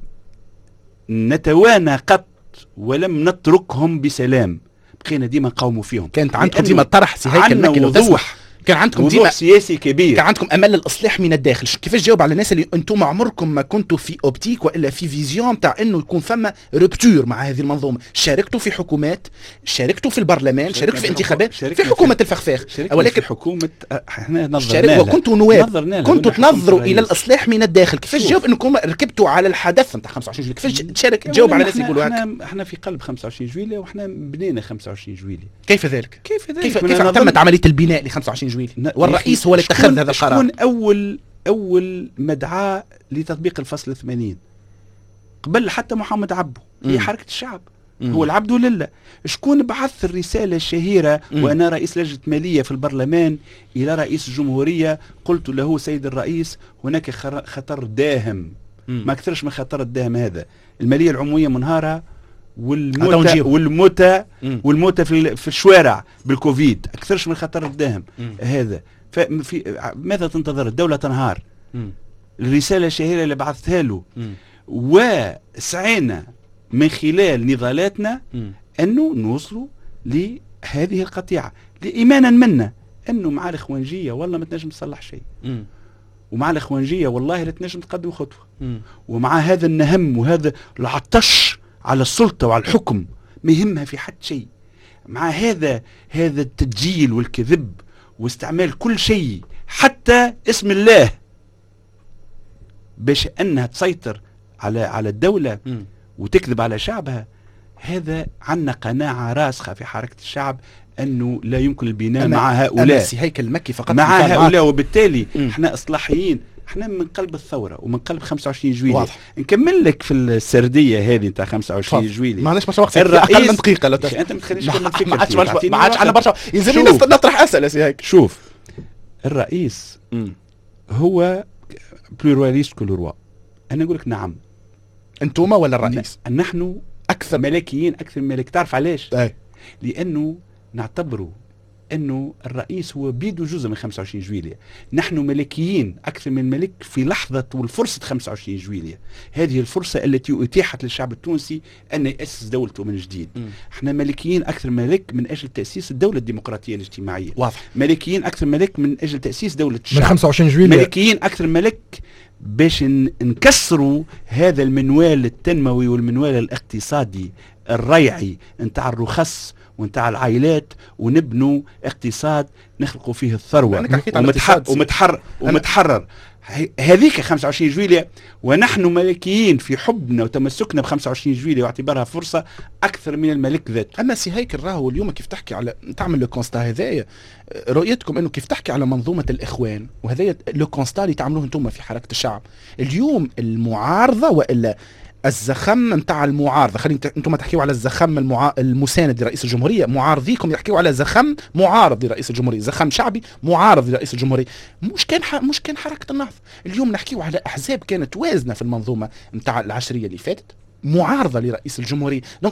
S3: نتوانى قط ولم نتركهم بسلام، بقينا ديما نقاوموا فيهم.
S4: كانت عندكم ديما طرح سي هيكل المكي
S3: وضوح،
S4: كان عندكم
S3: ديما سياسي كبير،
S4: كان عندكم امل للاصلاح من الداخل. كيفاش جاوب على الناس اللي انتم عمركم ما كنتوا في اوبتيك والا في فيزيون تاع انه يكون ثم رupture مع هذه المنظومه؟ شاركتوا في حكومات، شاركتوا في البرلمان، شاركتوا في انتخابات، في حكومه الفخفاخ،
S3: ولكن حكومه احنا نظرنا
S4: وكنتوا نواب، كنتوا تنظروا الى الاصلاح من الداخل. كيفاش جاوب انكم ركبتوا على الحدث نتاع خمسة وعشرين جويلية؟ كيفاش تشارك تجاوب على الناس يقولوا هكا؟
S3: احنا احنا في قلب خمسة وعشرين جويلية، وحنا بنينا خمسة وعشرين جويلية.
S4: كيف ذلك؟
S3: كيف ذلك؟
S4: كيف, كيف تمت عمليه البناء ل خمسة وعشرين جويلية؟ والرئيس هو اللي اتخذ هذا القرار.
S3: شكون اول اول مدعاة لتطبيق الفصل الثمانين قبل حتى محمد عبو؟ هي حركة الشعب، مم. هو العبد لله. شكون بعث الرسالة الشهيرة مم. وأنا رئيس لجنة مالية في البرلمان إلى رئيس الجمهورية، قلت له سيد الرئيس هناك خطر داهم، مم. ما أكثرش من خطر الداهم هذا، المالية العمومية منهارة، والموتى والموتى والموتى في في الشوارع بالكوفيد أكثرش من خطر الداهم مم. هذا. ففي ماذا تنتظر؟ الدولة تنهار. مم. الرسالة الشهيرة اللي بعثتها له، مم. وسعينا من خلال نضالاتنا مم. أنه نوصلوا لهذه القطيعة، إيمانا منا أنه مع الإخوانجية والله ما تنجم تصلح شيء، مم. ومع الإخوانجية والله لا تنجم تقدم خطوة، مم. ومع هذا النهم وهذا العطش على السلطة وعلى الحكم ما يهمها في حد شيء، مع هذا هذا التدجيل والكذب واستعمال كل شيء حتى اسم الله باش انها تسيطر على على الدولة م. وتكذب على شعبها، هذا عندنا قناعة راسخة في حركة الشعب أنه لا يمكن البناء
S4: أما
S3: مع
S4: أما
S3: هؤلاء
S4: سي هيكل المكي فقط
S3: مع
S4: مثال معك.
S3: هؤلاء، وبالتالي
S4: مم.
S3: احنا إصلاحيين، احنا من قلب الثورة ومن قلب خمسة وعشرين جويلية.
S4: واضح.
S3: نكمل لك في السردية هذه نتاع خمسة وعشرين جويلية.
S4: ما عندناش برشا وقت،
S3: الرئيس
S4: اقل من دقيقه لا
S3: أخي انت ما تخليش
S4: ما
S3: كل
S4: ما عادش
S3: فكرتي،
S4: برشا- ما عادش عندنا
S3: وقت.
S4: برشا، يلزمني
S3: شوف.
S4: نطرح اسئله سي هيك.
S3: شوف الرئيس
S4: مم.
S3: هو بلوراليست كل روا. انا نقول لك نعم،
S4: انتوما ولا الرئيس؟
S3: ن- نحن
S4: اكثر
S3: ملكيين اكثر من ملك. تعرف علاش؟
S4: اي
S3: لانه نعتبره انه الرئيس هو بيدو جزء من خمسة وعشرين جويلية. نحن ملكيين اكثر من ملك في لحظه والفرصه خمسة وعشرين جويلية. هذه الفرصه التي اتيحت للشعب التونسي ان ياسس دولته من جديد.
S4: مم.
S3: احنا ملكيين اكثر من ملك من اجل تاسيس الدوله الديمقراطيه الاجتماعيه.
S4: واضح.
S3: ملكيين اكثر من ملك من اجل تاسيس دوله الشعب.
S2: من خمسة وعشرين جويلية
S3: ملكيين اكثر من ملك باش ن- نكسروا هذا المنوال التنموي والمنوال الاقتصادي الريعي نتاع الرخص ونتاع العائلات، ونبنوا اقتصاد نخلقوا فيه الثروه
S4: أنك حكيت على
S3: ومتح...
S4: الاقتصاد.
S3: ومتحرر ومتحرر. ه- هذيك خمسة وعشرين جويلية، ونحن ملكيين في حبنا وتمسكنا ب خمسة وعشرين جويلية واعتبارها فرصه اكثر من الملك ذاته.
S4: اما سي هيكل راهو اليوم كيف تحكي على تعمل لو كونستا هذايا، رؤيتكم انه كيف تحكي على منظومه الاخوان، وهذايا لو كونستا اللي تعملوه انتم في حركه الشعب اليوم، المعارضه والا الزخم نتاع المعارضه، خلينا انتم تحكيوا على الزخم المعا... المساند لرئيس الجمهوريه، معارضيكم يحكيوا على زخم معارض لرئيس الجمهوريه، زخم شعبي معارض لرئيس الجمهوريه. مش كان ح... مش كان حركه النهضه. اليوم نحكيوا على احزاب كانت وازنه في المنظومه نتاع العشريه اللي فاتت معارضه لرئيس الجمهوريه. دونك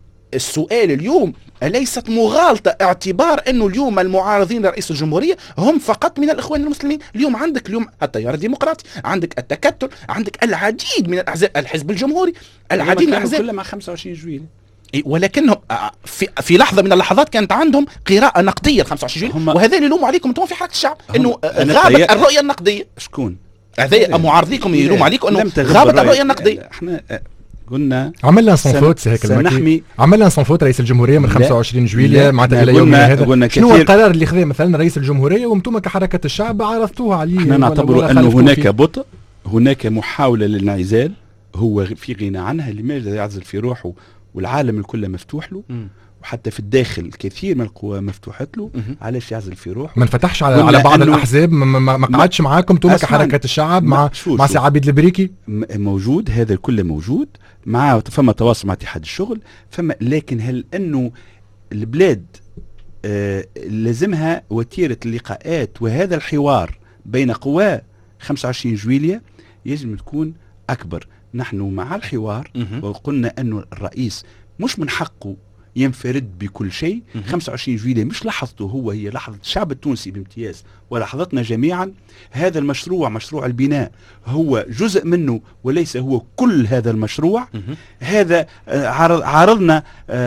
S4: السؤال اليوم أليست مغالطة اعتبار أنه اليوم المعارضين لرئيس الجمهورية هم فقط من الإخوان المسلمين؟ اليوم عندك اليوم التيار الديمقراطي، عندك التكتل، عندك العديد من الأحزاب، الحزب الجمهوري، العديد من الأحزاب،
S3: كلها مع خمسة وعشرين جويلية.
S4: ولكنهم في في لحظه من اللحظات كانت عندهم قراءه نقديه ل خمسة وعشرين جويلية، وهذا اللي يلوموا عليكم انتم في حركه الشعب انه غابت الرؤيه النقديه.
S3: شكون؟
S4: هذا معارضيكم يلوموا عليكم انه
S3: لم تغب
S4: غابت الرؤيه النقديه.
S3: احنا قلنا
S2: عملنا صنفوت سي هيك المكي،
S3: سنحمي
S2: عملنا صنفوت رئيس الجمهوريه من خمسة وعشرين جويلية
S3: لا،
S2: معناتها الى
S3: قلنا-
S2: يومنا هذا.
S3: قلنا
S2: شنو
S3: كثير.
S2: القرار اللي خذاه مثلا رئيس الجمهوريه وانتم كحركه الشعب عرضتوها عليه؟
S3: احنا
S2: ولا-
S3: نعتبر
S2: ولا
S3: انه
S2: خالفتوه
S3: هناك
S2: فيه؟
S3: بطء، هناك محاوله للانعزال، هو في غنى عنها. لماذا يعزل في روحه والعالم الكل مفتوح له؟
S4: مم.
S3: وحتى في الداخل الكثير من القوى مفتوحت له.
S4: مهم.
S3: علاش يعزل في روحه؟
S2: ما انفتحش على
S3: قلنا
S2: على بعض
S3: إنه-
S2: الاحزاب، ما, ما, ما قعدش معاكم انتم
S3: أسمعني.
S2: كحركه الشعب
S3: ما-
S2: مع
S3: شوف-
S2: مع
S3: شوف.
S2: سي عبيد البريكي؟
S3: م- موجود، هذا الكل موجود مع فما تواصل مع اتحاد الشغل فما. لكن هل انه البلاد آه لازمها وتيره اللقاءات وهذا الحوار بين قوى خمسة وعشرين جويلية يجب تكون اكبر. نحن مع الحوار،
S4: مهم.
S3: وقلنا انه الرئيس مش من حقه ينفرد بكل شيء.
S4: مهم.
S3: خمسة وعشرين جويلية مش لحظته هو، هي لحظة الشعب التونسي بامتياز ولحظتنا جميعا. هذا المشروع، مشروع البناء، هو جزء منه وليس هو كل هذا المشروع.
S4: مهم.
S3: هذا آه، عارض عارضنا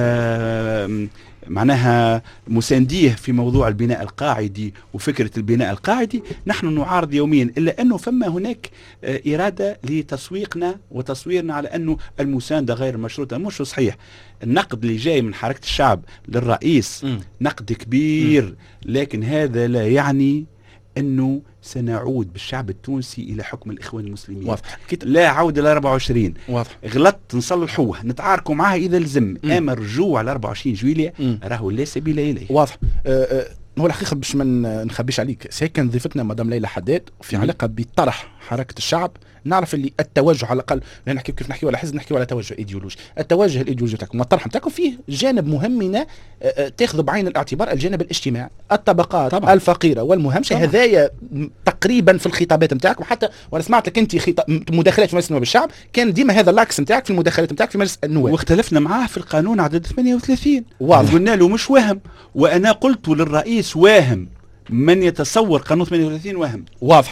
S3: آه، معناها مسانديه في موضوع البناء القاعدي وفكرة البناء القاعدي. نحن نعارض يوميا، إلا أنه فما هناك آه، إرادة لتسويقنا وتصويرنا على أنه المساندة غير مشروطة. مش صحيح. النقد اللي جاي من حركة الشعب للرئيس
S4: مم.
S3: نقد كبير، لكن هذا لا يعني أنه سنعود بالشعب التونسي إلى حكم الإخوان المسلمين.
S4: واضح. كت-
S3: لا عودة ل أربعة وعشرين.
S4: واضح.
S3: غلطت نصلحوه، نتعاركوا معاه اذا لزم.
S4: مم.
S3: اما الرجوع على أربعة وعشرين جويلية
S4: مم.
S3: راهو لا سبيل اليه.
S4: واضح. أه أه هو الحقيقه باش ما نخبيش عليك، سي كان ضيفتنا مدام ليلى حداد في
S3: مم.
S4: علاقه بطرح حركه الشعب. نعرف اللي التوجه على الاقل، لا نحكي كيف نحكيو على حزب، نحكيو على توجه ايديولوجي. التوجه الايديولوجي تاعكم والطرح نتاعكم فيه جانب مهم من تاخذ بعين الاعتبار الجانب الاجتماعي، الطبقات
S3: طبعا.
S4: الفقيره والمهمشه.
S3: طبعا.
S4: هذايا تقريبا في الخطابات نتاعكم، حتى وانا سمعت لك انت خطاب مداخلات في مجلس النواب الشعب كان ديما هذا اللاكس نتاعك في المداخلات نتاعك في مجلس النواب.
S3: واختلفنا معاه في القانون عدد ثمانية وثلاثين.
S4: واضح.
S3: قلنا له مش وهم، وانا قلت للرئيس واهم من يتصور قانون ثمانية وثلاثين وهم.
S4: واضح.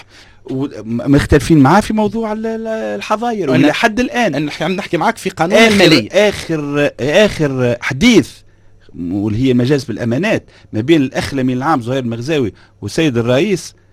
S3: مختلفين معاه في موضوع ال- ال- الحظاير والى حد الان.
S4: ان احنا نحكي معاك في قانون
S3: آخر,
S4: الماليه.
S3: اخر اخر حديث واللي هي مجاز بالامانات ما بين الاخ الامين العام زهير المغزاوي والسيد الرئيس
S4: مم.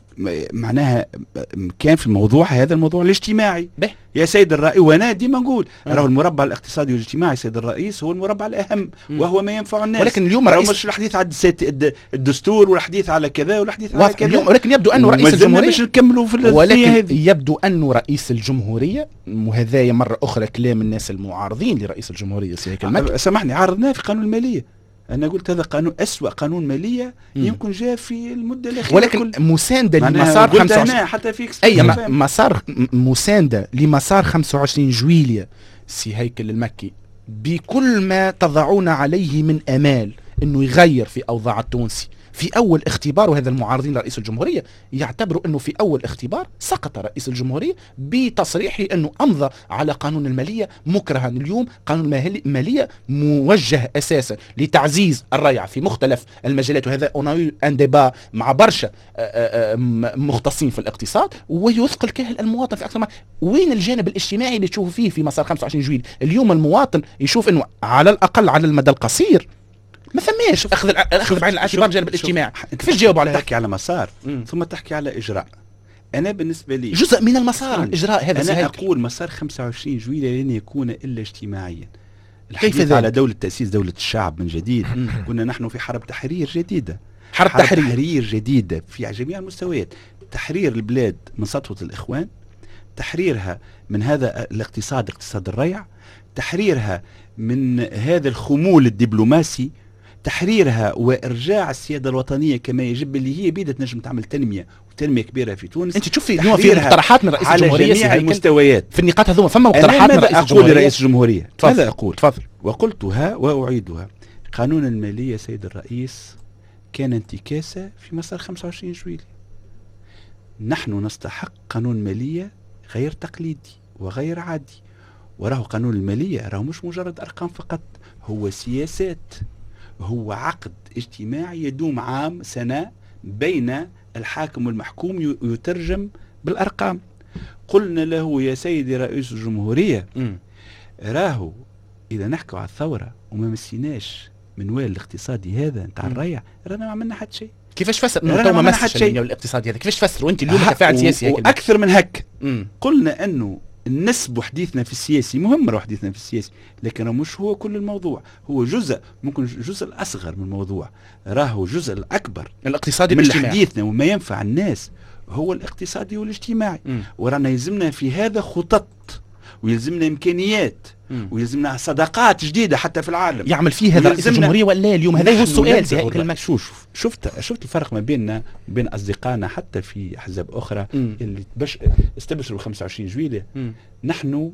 S3: معناها كان في الموضوع هذا الموضوع الاجتماعي
S4: به.
S3: يا سيد الرئيس، وانا ديما نقول راهو المربع الاقتصادي والاجتماعي سيد الرئيس هو المربع الاهم
S4: م.
S3: وهو ما ينفع الناس.
S4: ولكن اليوم رئيس
S3: مش الحديث على الدستور والحديث على كذا والحديث على كذا
S4: اليوم، ولكن يبدو انه رئيس الجمهوريه
S3: باش نكملوا في
S4: ولكن يبدو انه رئيس الجمهوريه، وهذا مره اخرى كلام الناس المعارضين لرئيس الجمهوريه سي هيكل المكي.
S3: سامحني، عارضناه في قانون الماليه. أنا قلت هذا قانون أسوأ قانون مالية
S4: مم.
S3: يمكن جاء في المدة الأخيرة،
S4: ولكن مساندة لمسار
S3: خمسة وعشرين حتى في
S4: أي مسار مساندة لمسار خمسة وعشرين جويلية سي هيكل المكي بكل ما تضعون عليه من أمال أنه يغير في أوضاع التونسي في أول اختبار. وهذا المعارضين لرئيس الجمهورية يعتبروا أنه في أول اختبار سقط رئيس الجمهورية بتصريحه أنه أمضى على قانون المالية مكرها. اليوم قانون المالية موجه أساسا لتعزيز الريع في مختلف المجالات، وهذا أن ديبا مع برشا مختصين في الاقتصاد، ويثقل كاهل المواطن في أكثر. وين الجانب الاجتماعي اللي تشوفه فيه في مسار خمسة وعشرين جويل؟ اليوم المواطن يشوف أنه على الأقل على المدى القصير ما ثماش اخذ اخذ بعين الاعتبار الجانب الاجتماعي. كيفاش تجاوب على هذا؟
S3: تحكي على مسار مم. ثم تحكي على اجراء. انا بالنسبه لي
S4: جزء من المسار الاجراء هذا.
S3: انا اقول مسار خمسة وعشرين جويلية لن يكون الا اجتماعيا.
S4: كيف ذلك؟
S3: على دولة تأسيس دولة الشعب من جديد. كنا نحن في حرب تحرير جديدة،
S4: حرب,
S3: حرب
S4: تحرير.
S3: تحرير جديدة في جميع المستويات. تحرير البلاد من سطوة الإخوان، تحريرها من هذا الاقتصاد اقتصاد الريع، تحريرها من هذا الخمول الدبلوماسي، تحريرها وارجاع السياده الوطنيه كما يجب، اللي هي بيدت نجم تعمل تنميه وتنميه كبيره في تونس.
S4: انت تشوف في في مقترحات من رئيس الجمهوريه
S3: على جميع المستويات
S4: في النقاط هذوما. فما مقترحات من رئيس
S3: الجمهوريه.
S4: الجمهوريه.
S3: رئيس الجمهوريه ماذا اقول؟
S4: تفضل.
S3: وقلتها واعيدها. قانون الماليه سيد الرئيس كان انتكاسه في مسار خمسة وعشرين جويلية. نحن نستحق قانون ماليه غير تقليدي وغير عادي. وراه قانون الماليه راه مش مجرد ارقام فقط، هو سياسات، هو عقد اجتماعي يدوم عام سنة بين الحاكم والمحكوم يترجم بالأرقام. قلنا له يا سيدي رئيس الجمهورية م. راهو إذا نحكوا على الثورة وما مسيناش منوال الاقتصادي هذا نتاع الريع رانا ما عملنا حتى شيء.
S4: كيفاش فسر انه ما مسش المنوال الاقتصادي هذا؟ كيفاش فسروا انت اليوم كفاعل سياسي هيك؟
S3: واكثر من هك. م. قلنا انه النسب حديثنا في السياسي مهم، راه حديثنا في السياسي، لكن مش هو كل الموضوع، هو جزء ممكن جزء الأصغر من الموضوع، راهو جزء الأكبر
S4: الاقتصادي
S3: من
S4: الاجتماعي.
S3: حديثنا وما ينفع الناس هو الاقتصادي والاجتماعي. م. ورانا يلزمنا في هذا خطط، ويلزمنا إمكانيات، م. ويلزمنا صداقات جديدة حتى في العالم
S4: يعمل فيه هذا رئيس الجمهورية ولا اليوم؟ هذا هو السؤال.
S3: شوف شفت شفت الفرق ما بيننا وبين أصدقائنا حتى في أحزاب أخرى م. اللي تبش استبشروا خمسة وعشرين جويلية. م. نحن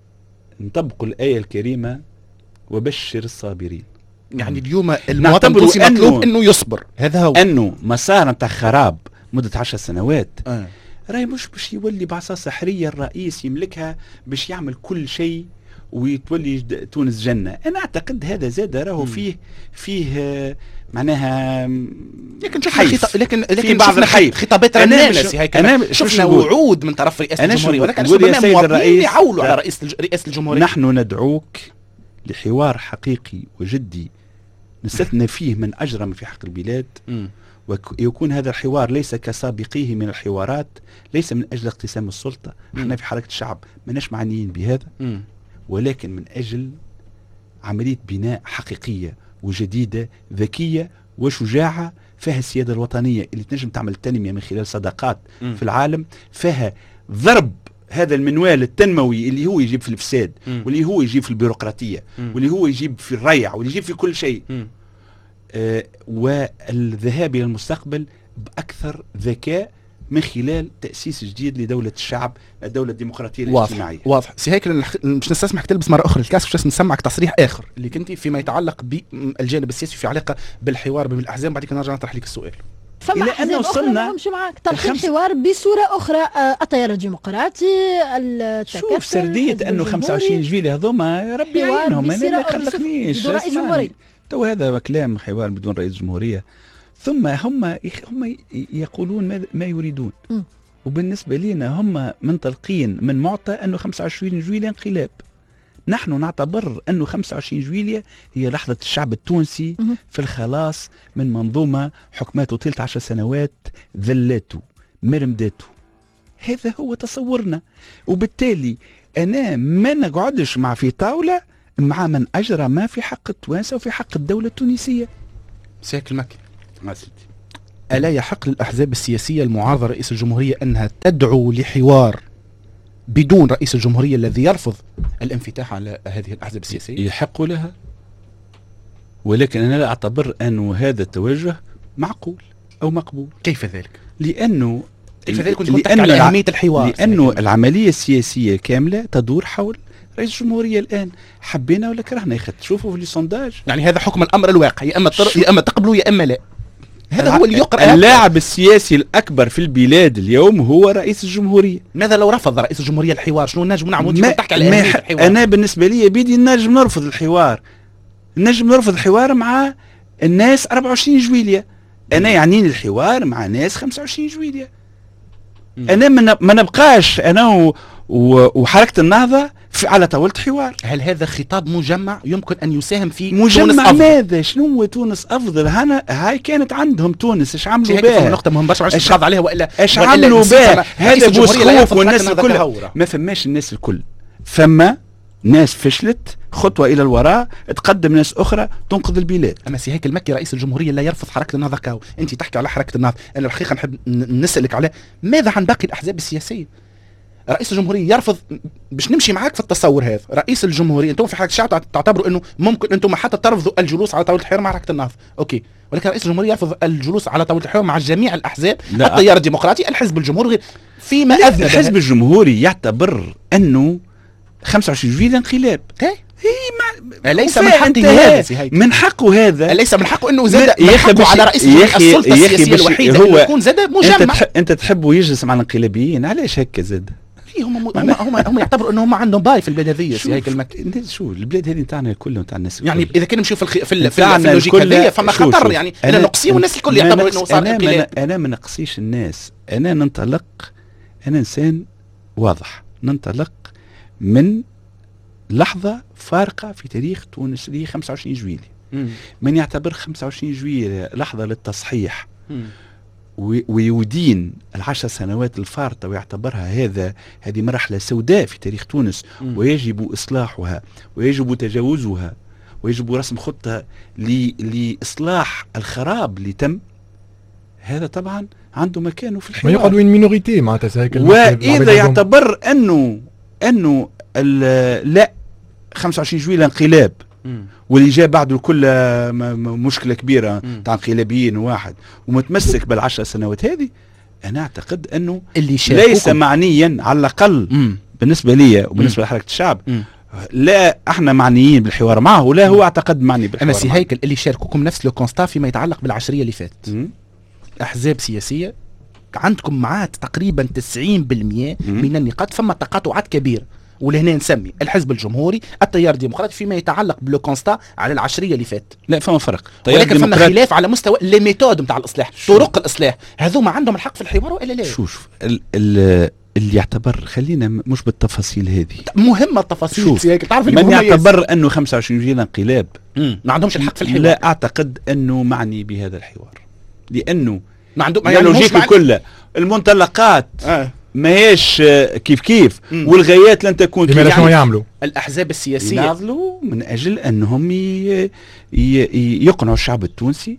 S3: نطبق الآية الكريمة وبشر الصابرين.
S4: يعني اليوم المواطن التونسي مطلوب انه يصبر. هذا هو
S3: انه مسار نتاع خراب مدة عشر سنوات
S4: آه.
S3: راهي مش باش يولي بعصا سحرية الرئيس يملكها باش يعمل كل شيء ويتولي تونس جنة. انا اعتقد هذا زاد راهو فيه فيه معناها
S4: لكن شفنا لكن لكن
S3: بعض الحيف
S4: خطابات رنانة هيك، شفنا وعود من طرف رئاسة الجمهورية، ولكن شفنا موظفين يعولوا على رئيس رئاسة الجمهورية.
S3: نحن ندعوك لحوار حقيقي وجدي نستثنى فيه من أجرم في حق البلاد، م. ويكون هذا الحوار ليس كسابقيه من الحوارات، ليس من أجل اقتسام السلطة. احنا في حركة الشعب ماناش معنيين بهذا، م. ولكن من أجل عملية بناء حقيقية وجديدة ذكية وشجاعة، فيها السيادة الوطنية اللي تنجم تعمل تنمية من خلال صداقات م. في العالم، فيها ضرب هذا المنوال التنموي اللي هو يجيب في الفساد، م. واللي هو يجيب في البيروقراطية، م. واللي هو يجيب في الريع، واللي يجيب في كل شيء، آه والذهاب إلى المستقبل بأكثر ذكاء من خلال تأسيس جديد لدولة الشعب، الدولة الديمقراطية الاجتماعية.
S4: واضح واضح سي هيكل. مش نستسمح تلبس مرة أخرى الكاس، مش نسمعك تصريح آخر اللي كنت فيما يتعلق بالجانب السياسي في علاقة بالحوار بالأحزاب، بعد كده نرجع نطرح لك السؤال.
S6: فما
S3: إلى أن وصلنا
S6: نمشي معك طرح الحوار بصورة أخرى. التيار الديمقراطي،
S3: شوف سردية أنه خمسة وعشرين جويلية هذوما ربي يعينهم، أنا ما يقلقنيش.
S6: رئيس جمهورية
S3: تو هذا كلام حوار بدون رئيس جمهورية، ثم هم هم يقولون ما يريدون، م. وبالنسبة لنا هم منطلقين من معطى أنه خمسة وعشرين جويلية انقلاب. نحن نعتبر أنه خمسة وعشرين جويلية هي لحظة الشعب التونسي م. في الخلاص من منظومة حكماته طيلة عشر سنوات ذلته
S5: مرمداته. هذا هو تصورنا، وبالتالي أنا ما نقعدش مع في طاولة مع من أجرى ما في حق التوانسة وفي حق الدولة التونسية.
S4: سياك المكي،
S5: ما سيدي،
S4: ألا يحق للأحزاب السياسية المعارضة رئيس الجمهورية أنها تدعو لحوار بدون رئيس الجمهورية الذي يرفض الانفتاح على هذه الأحزاب السياسية؟
S5: يحق لها، ولكن أنا لا أعتبر أن هذا التوجه معقول أو مقبول.
S4: كيف ذلك؟
S5: لأنه
S4: كيف ذلك كنت تحكي على أهمية الحوار؟
S5: لأنه العملية السياسية كاملة تدور حول رئيس الجمهورية الآن، حبينا ولا كرهنا. يا أخي تشوفوا في السونداج،
S4: يعني هذا حكم الأمر الواقع، يا أما يا أما تقبلوا يا أما لا. هذا هو اللي يقرأ.
S5: اللاعب السياسي الأكبر في البلاد اليوم هو رئيس الجمهورية.
S4: ماذا لو رفض رئيس الجمهورية الحوار؟ شنو نجم نعمل؟ ما تحكي على أهمية الحوار.
S5: أنا بالنسبة لي بيدي نجم نرفض الحوار، نجم نرفض الحوار مع الناس أربعة وعشرين جويلية. أنا يعنيني الحوار مع ناس خمسة وعشرين جويلية. أنا ما نبقاش أنا و... و... وحركة النهضة في على طاولة حوار.
S4: هل هذا خطاب مجمع يمكن أن يساهم في
S5: مجمع ماذا؟ شنو تونس أفضل؟ هنا هاي كانت عندهم تونس، ايش عملوا بها؟
S4: نقطة مهمة برشا باش نحافظ عليها، وإلا
S5: ايش عملوا بها؟ هذا بوسخوف والناس الكل. ما فماش الناس الكل، فما ناس فشلت خطوة إلى الوراء، تقدم ناس أخرى تنقذ البلاد.
S4: أما سي هيك المكي رئيس الجمهورية لا يرفض حركة النهضة كاو. أنت تحكي على حركة النهضة، أنا الحقيقة نحب نسألك على ماذا عن باقي الأحزاب السياسية؟ رئيس الجمهورية يرفض، باش نمشي معاك في التصور هذا، رئيس الجمهورية أنتم في حركة الشعب تعتبروا أنه ممكن أنتم حتى ترفضوا الجلوس على طاولة الحوار مع حركة النهضة، أوكي، ولكن رئيس الجمهورية يرفض الجلوس على طاولة الحوار مع جميع الأحزاب، التيار الديمقراطي، الحزب الجمهوري، فيما أذن
S5: الحزب الجمهوري يعتبر أنه خمسة وعشرين جويلية انقلاب.
S4: هي ليس من حقه هذا،
S5: من حقه هذا،
S4: ليس من حقه انه زاد من حقه على رئيس السلطه السياسيه الوحيده هو يكون زاد مجمع.
S5: انت, تح... انت تحبوا يجلس مع الانقلابيين، علاش هكا زاد؟
S4: هم هم هم, هم يعتبروا انه هم عندهم باي في البلاد هذه.
S5: في هيك المك... شو البلاد هذه نتاعنا كلها نتاع الناس الكل.
S4: يعني اذا كنا نمشيو في الخ... في, ال... في, ال... في اللوجيك هذه فما خطر، يعني انا نقصي والناس الكل يعتبروا انه صار انقلاب.
S5: انا, أنا ما نقصيش الناس، انا ننطلق، انا انسان واضح، ننطلق من لحظة فارقة في تاريخ تونس اللي هي خمسة وعشرين جويلية. من يعتبر خمسة وعشرين جويلية لحظة للتصحيح ويدين العشر سنوات الفارطة ويعتبرها هذا هذه مرحلة سوداء في تاريخ تونس، مم. ويجب إصلاحها ويجب تجاوزها ويجب رسم خطة لإصلاح الخراب اللي تم، هذا طبعا عنده مكانه في الحوار.
S2: ما يقعدوا من مينوريتي معناتها هيك.
S5: وإذا يعتبر أنه أنه لا خمسة وعشرين جويلية انقلاب، واللي جاء بعده الكل مشكلة كبيرة تاع انقلابيين واحد ومتمسك بالعشر سنوات هذه، أنا أعتقد أنه
S4: اللي
S5: ليس معنيا على الأقل مم. بالنسبة لي وبالنسبة لحركة الشعب مم. لا احنا معنيين بالحوار معه ولا هو اعتقد معني بالحوار.
S4: أما سي هيكل اللي شاركوكم نفس لو كونستا فيما يتعلق بالعشرية اللي فاتت، مم. أحزاب سياسية عندكم معاه تقريبا تسعين بالمئة من النقاط، فما تقاطعات كبيرة، ولهنا نسمي الحزب الجمهوري التيار الديمقراطي فيما يتعلق بلو كونستا على العشرية اللي فات.
S5: لا فما فرق،
S4: ولكن فما خلاف على مستوى لي ميثود نتاع الاصلاح، طرق الاصلاح، هذوما عندهم الحق في الحوار والا لا؟
S5: شوف شوف ال ال اللي يعتبر، خلينا مش بالتفاصيل هذه،
S4: مهمة التفاصيل.
S5: شوف تعرف من يعتبر انه خمسة وعشرين جيل انقلاب
S4: ما عندهمش الحق في الحوار.
S5: لا اعتقد انه معني بهذا الحوار، لانه
S4: ما عندهم
S5: يعني لوجيك كله المنطلقات آه. ما هيش كيف كيف مم. والغايات لن تكون كيف.
S2: يعني شنو يعملوا
S4: الأحزاب السياسية؟
S5: يناضلوا من أجل أنهم ي... ي... يقنعوا الشعب التونسي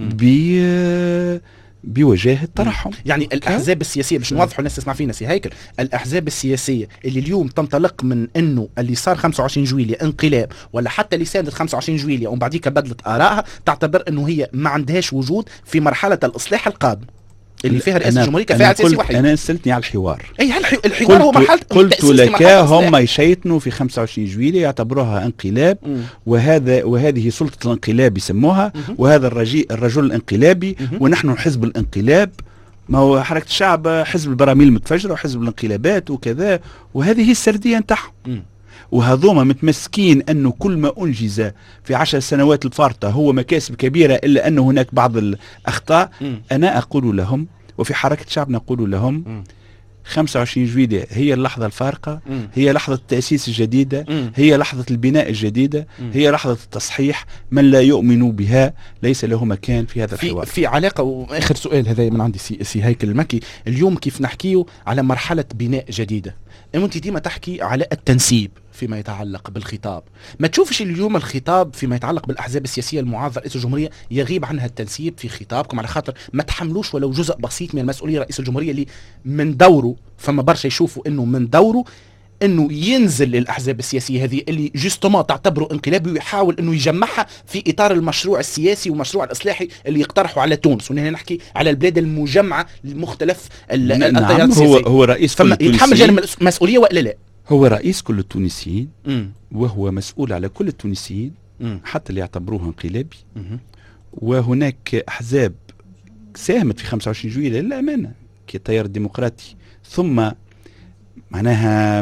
S5: ب بوجاه الترحم.
S4: يعني الأحزاب السياسية باش نوضحوا الناس تسمع فينا سي هيكل، الأحزاب السياسية اللي اليوم تنطلق من أنه اللي صار خمسة وعشرين جويلية انقلاب، ولا حتى اللي ساندت خمسة وعشرين جويلية ومن بعديك بدلت آرائها، تعتبر أنه هي ما عندهاش وجود في مرحلة الإصلاح القادم اللي فيها رئاسة الجمهورية كفاءة سياسي وحيد.
S5: أنا سألتني على الحوار.
S4: أي الحوار هو مرحلة،
S5: قلت لك هم يشيطنوا في خمسة وعشرين جويلية يعتبروها انقلاب، مم. وهذا وهذه سلطة الانقلاب يسموها، مم. وهذا الرجل الرجل الانقلابي، مم. ونحن حزب الانقلاب. ما هو حركة الشعب حزب البراميل المتفجرة وحزب الانقلابات وكذا، وهذه السردية نتاعهم. وهذوما متمسكين أنه كل ما أنجز في عشر سنوات الفارطة هو مكاسب كبيرة، إلا أن هناك بعض الأخطاء. م. أنا أقول لهم وفي حركة الشعب نقول لهم م.
S3: خمسة وعشرين جويلية هي اللحظة الفارقة،
S4: مم.
S3: هي لحظة التأسيس الجديدة،
S4: مم.
S3: هي لحظة البناء الجديدة،
S4: مم.
S3: هي لحظة التصحيح. من لا يؤمن بها ليس له مكان في هذا
S4: في
S3: الحوار.
S4: في علاقه، واخر سؤال هذا من عندي سي, سي هيكل المكي، اليوم كيف نحكيو على مرحله بناء جديده، انت ديما تحكي على التنسيب فيما يتعلق بالخطاب، ما تشوفش اليوم الخطاب فيما يتعلق بالاحزاب السياسيه المعارضه رئيس الجمهوريه يغيب عنها التنسيب في خطابكم، على خاطر ما تحملوش ولو جزء بسيط من المسؤوليه رئيس الجمهوريه اللي من دوره، فما برشا يشوفوا انه من دوره انه ينزل للاحزاب السياسيه هذه اللي جوستومون تعتبره انقلابي، ويحاول انه يجمعها في اطار المشروع السياسي والمشروع الاصلاحي اللي يقترحه على تونس. وهنا نحكي على البلاد المجمعه لمختلف ال-
S3: نعم،
S4: التيارات
S3: هو
S4: السياسيه.
S3: هو رئيس كل
S4: فما يتحمل
S3: التونسيين.
S4: جانب المسؤوليه والا لا؟
S3: هو رئيس كل التونسيين،
S4: مم.
S3: وهو مسؤول على كل التونسيين
S4: مم.
S3: حتى اللي يعتبروه انقلابي.
S4: مم.
S3: وهناك احزاب ساهمت في خمسة وعشرين جويلية للامانه كالتيار الديمقراطي، ثم معناها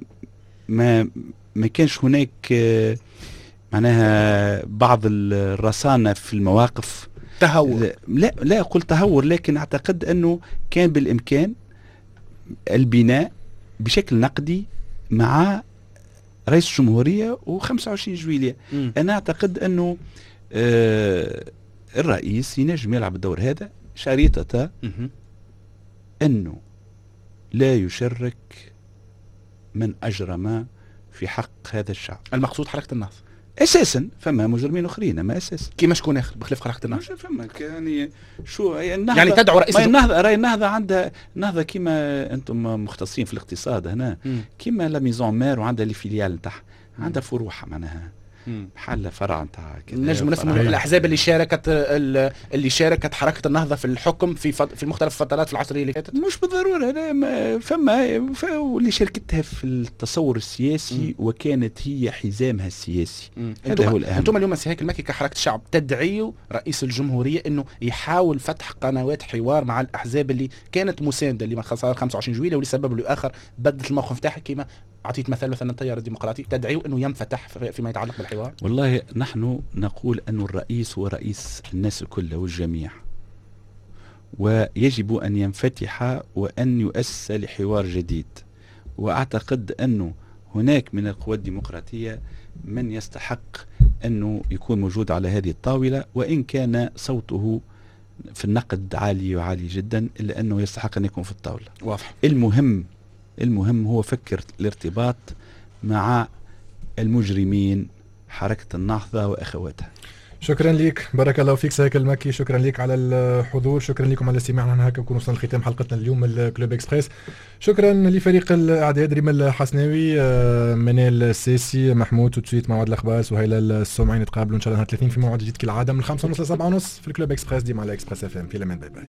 S3: ما ما كانش هناك آه، معناها بعض الرصانه في المواقف.
S4: تهور.
S3: لا لا اقول تهور، لكن اعتقد انه كان بالامكان البناء بشكل نقدي مع رئيس الجمهوريه وخمسة وعشرين جويلية.
S4: مم.
S3: انا اعتقد انه آه الرئيس ينجم يلعب الدور هذا شريطة
S4: مم.
S3: انه لا يشرك من اجرم في حق هذا الشعب.
S4: المقصود حركه النهضه
S3: اساسا فما مجرمين اخرين، ما اساسا
S4: كيما شكون اخر بخلاف حركه النهضه؟
S3: مش فما يعني شو النهضة
S4: يعني تدعو رئيس
S3: ما
S4: الجمهورية.
S3: النهضة راي النهضة عندها النهضة كيما انتم مختصين في الاقتصاد هنا،
S4: مم.
S3: كيما لا ميزون مير وعندها لي فيليال نتاعها،
S4: مم.
S3: عندها فروعها معناها
S4: مم.
S3: بحال فرع نتاع كذا.
S4: نجم نفهم
S3: فرع.
S4: الاحزاب اللي شاركت ال- اللي شاركت حركه النهضه في الحكم في فض... في مختلف الفترات في العصريه اللي فاتت.
S3: مش بالضروره، لا ما فما ف- واللي شاركتها في التصور السياسي
S4: مم.
S3: وكانت هي حزامها السياسي. هذا
S4: انتم
S3: هو الأهم.
S4: انتم اليوم سي هيك المكي كحركه الشعب تدعيوا رئيس الجمهوريه انه يحاول فتح قنوات حوار مع الاحزاب اللي كانت مسانده اللي خسر خمسة وعشرين جويلية ولسبب له اخر بدت الموقف تاعها، كيما اعطيت مثال مثلا التيار الديمقراطي، تدعيوا انه ينفتح في- فيما يتعلق بالحوار.
S3: والله نحن نقول أن الرئيس هو رئيس الناس الكل والجميع، ويجب أن ينفتح وأن يؤسس لحوار جديد. وأعتقد أنه هناك من القوى الديمقراطية من يستحق أنه يكون موجود على هذه الطاولة، وإن كان صوته في النقد عالي وعالي جدا، إلا أنه يستحق أن يكون في الطاولة.
S4: واضح.
S3: المهم المهم هو فكر الارتباط مع المجرمين حركة النهضة وأخواتها.
S2: شكرا لك، بارك الله فيك سهيك المكي، شكرا لك على الحضور، شكرا لكم على استماعنا. هكا نكون وصلنا لختام حلقتنا اليوم الكلوب اكسبريس. شكرا لفريق الاعداد ريمال الحسناوي، منال الساسي، محمود توتسويت، موعد الاخبار، سهيله السمعي. نتقابلوا ان شاء الله ثلاثين في موعد جديد كالعاده من خمسة ونص ل سبعة ونص في الكلوب اكسبريس ديما على اكسبريس اف ام. في الامان، باي باي.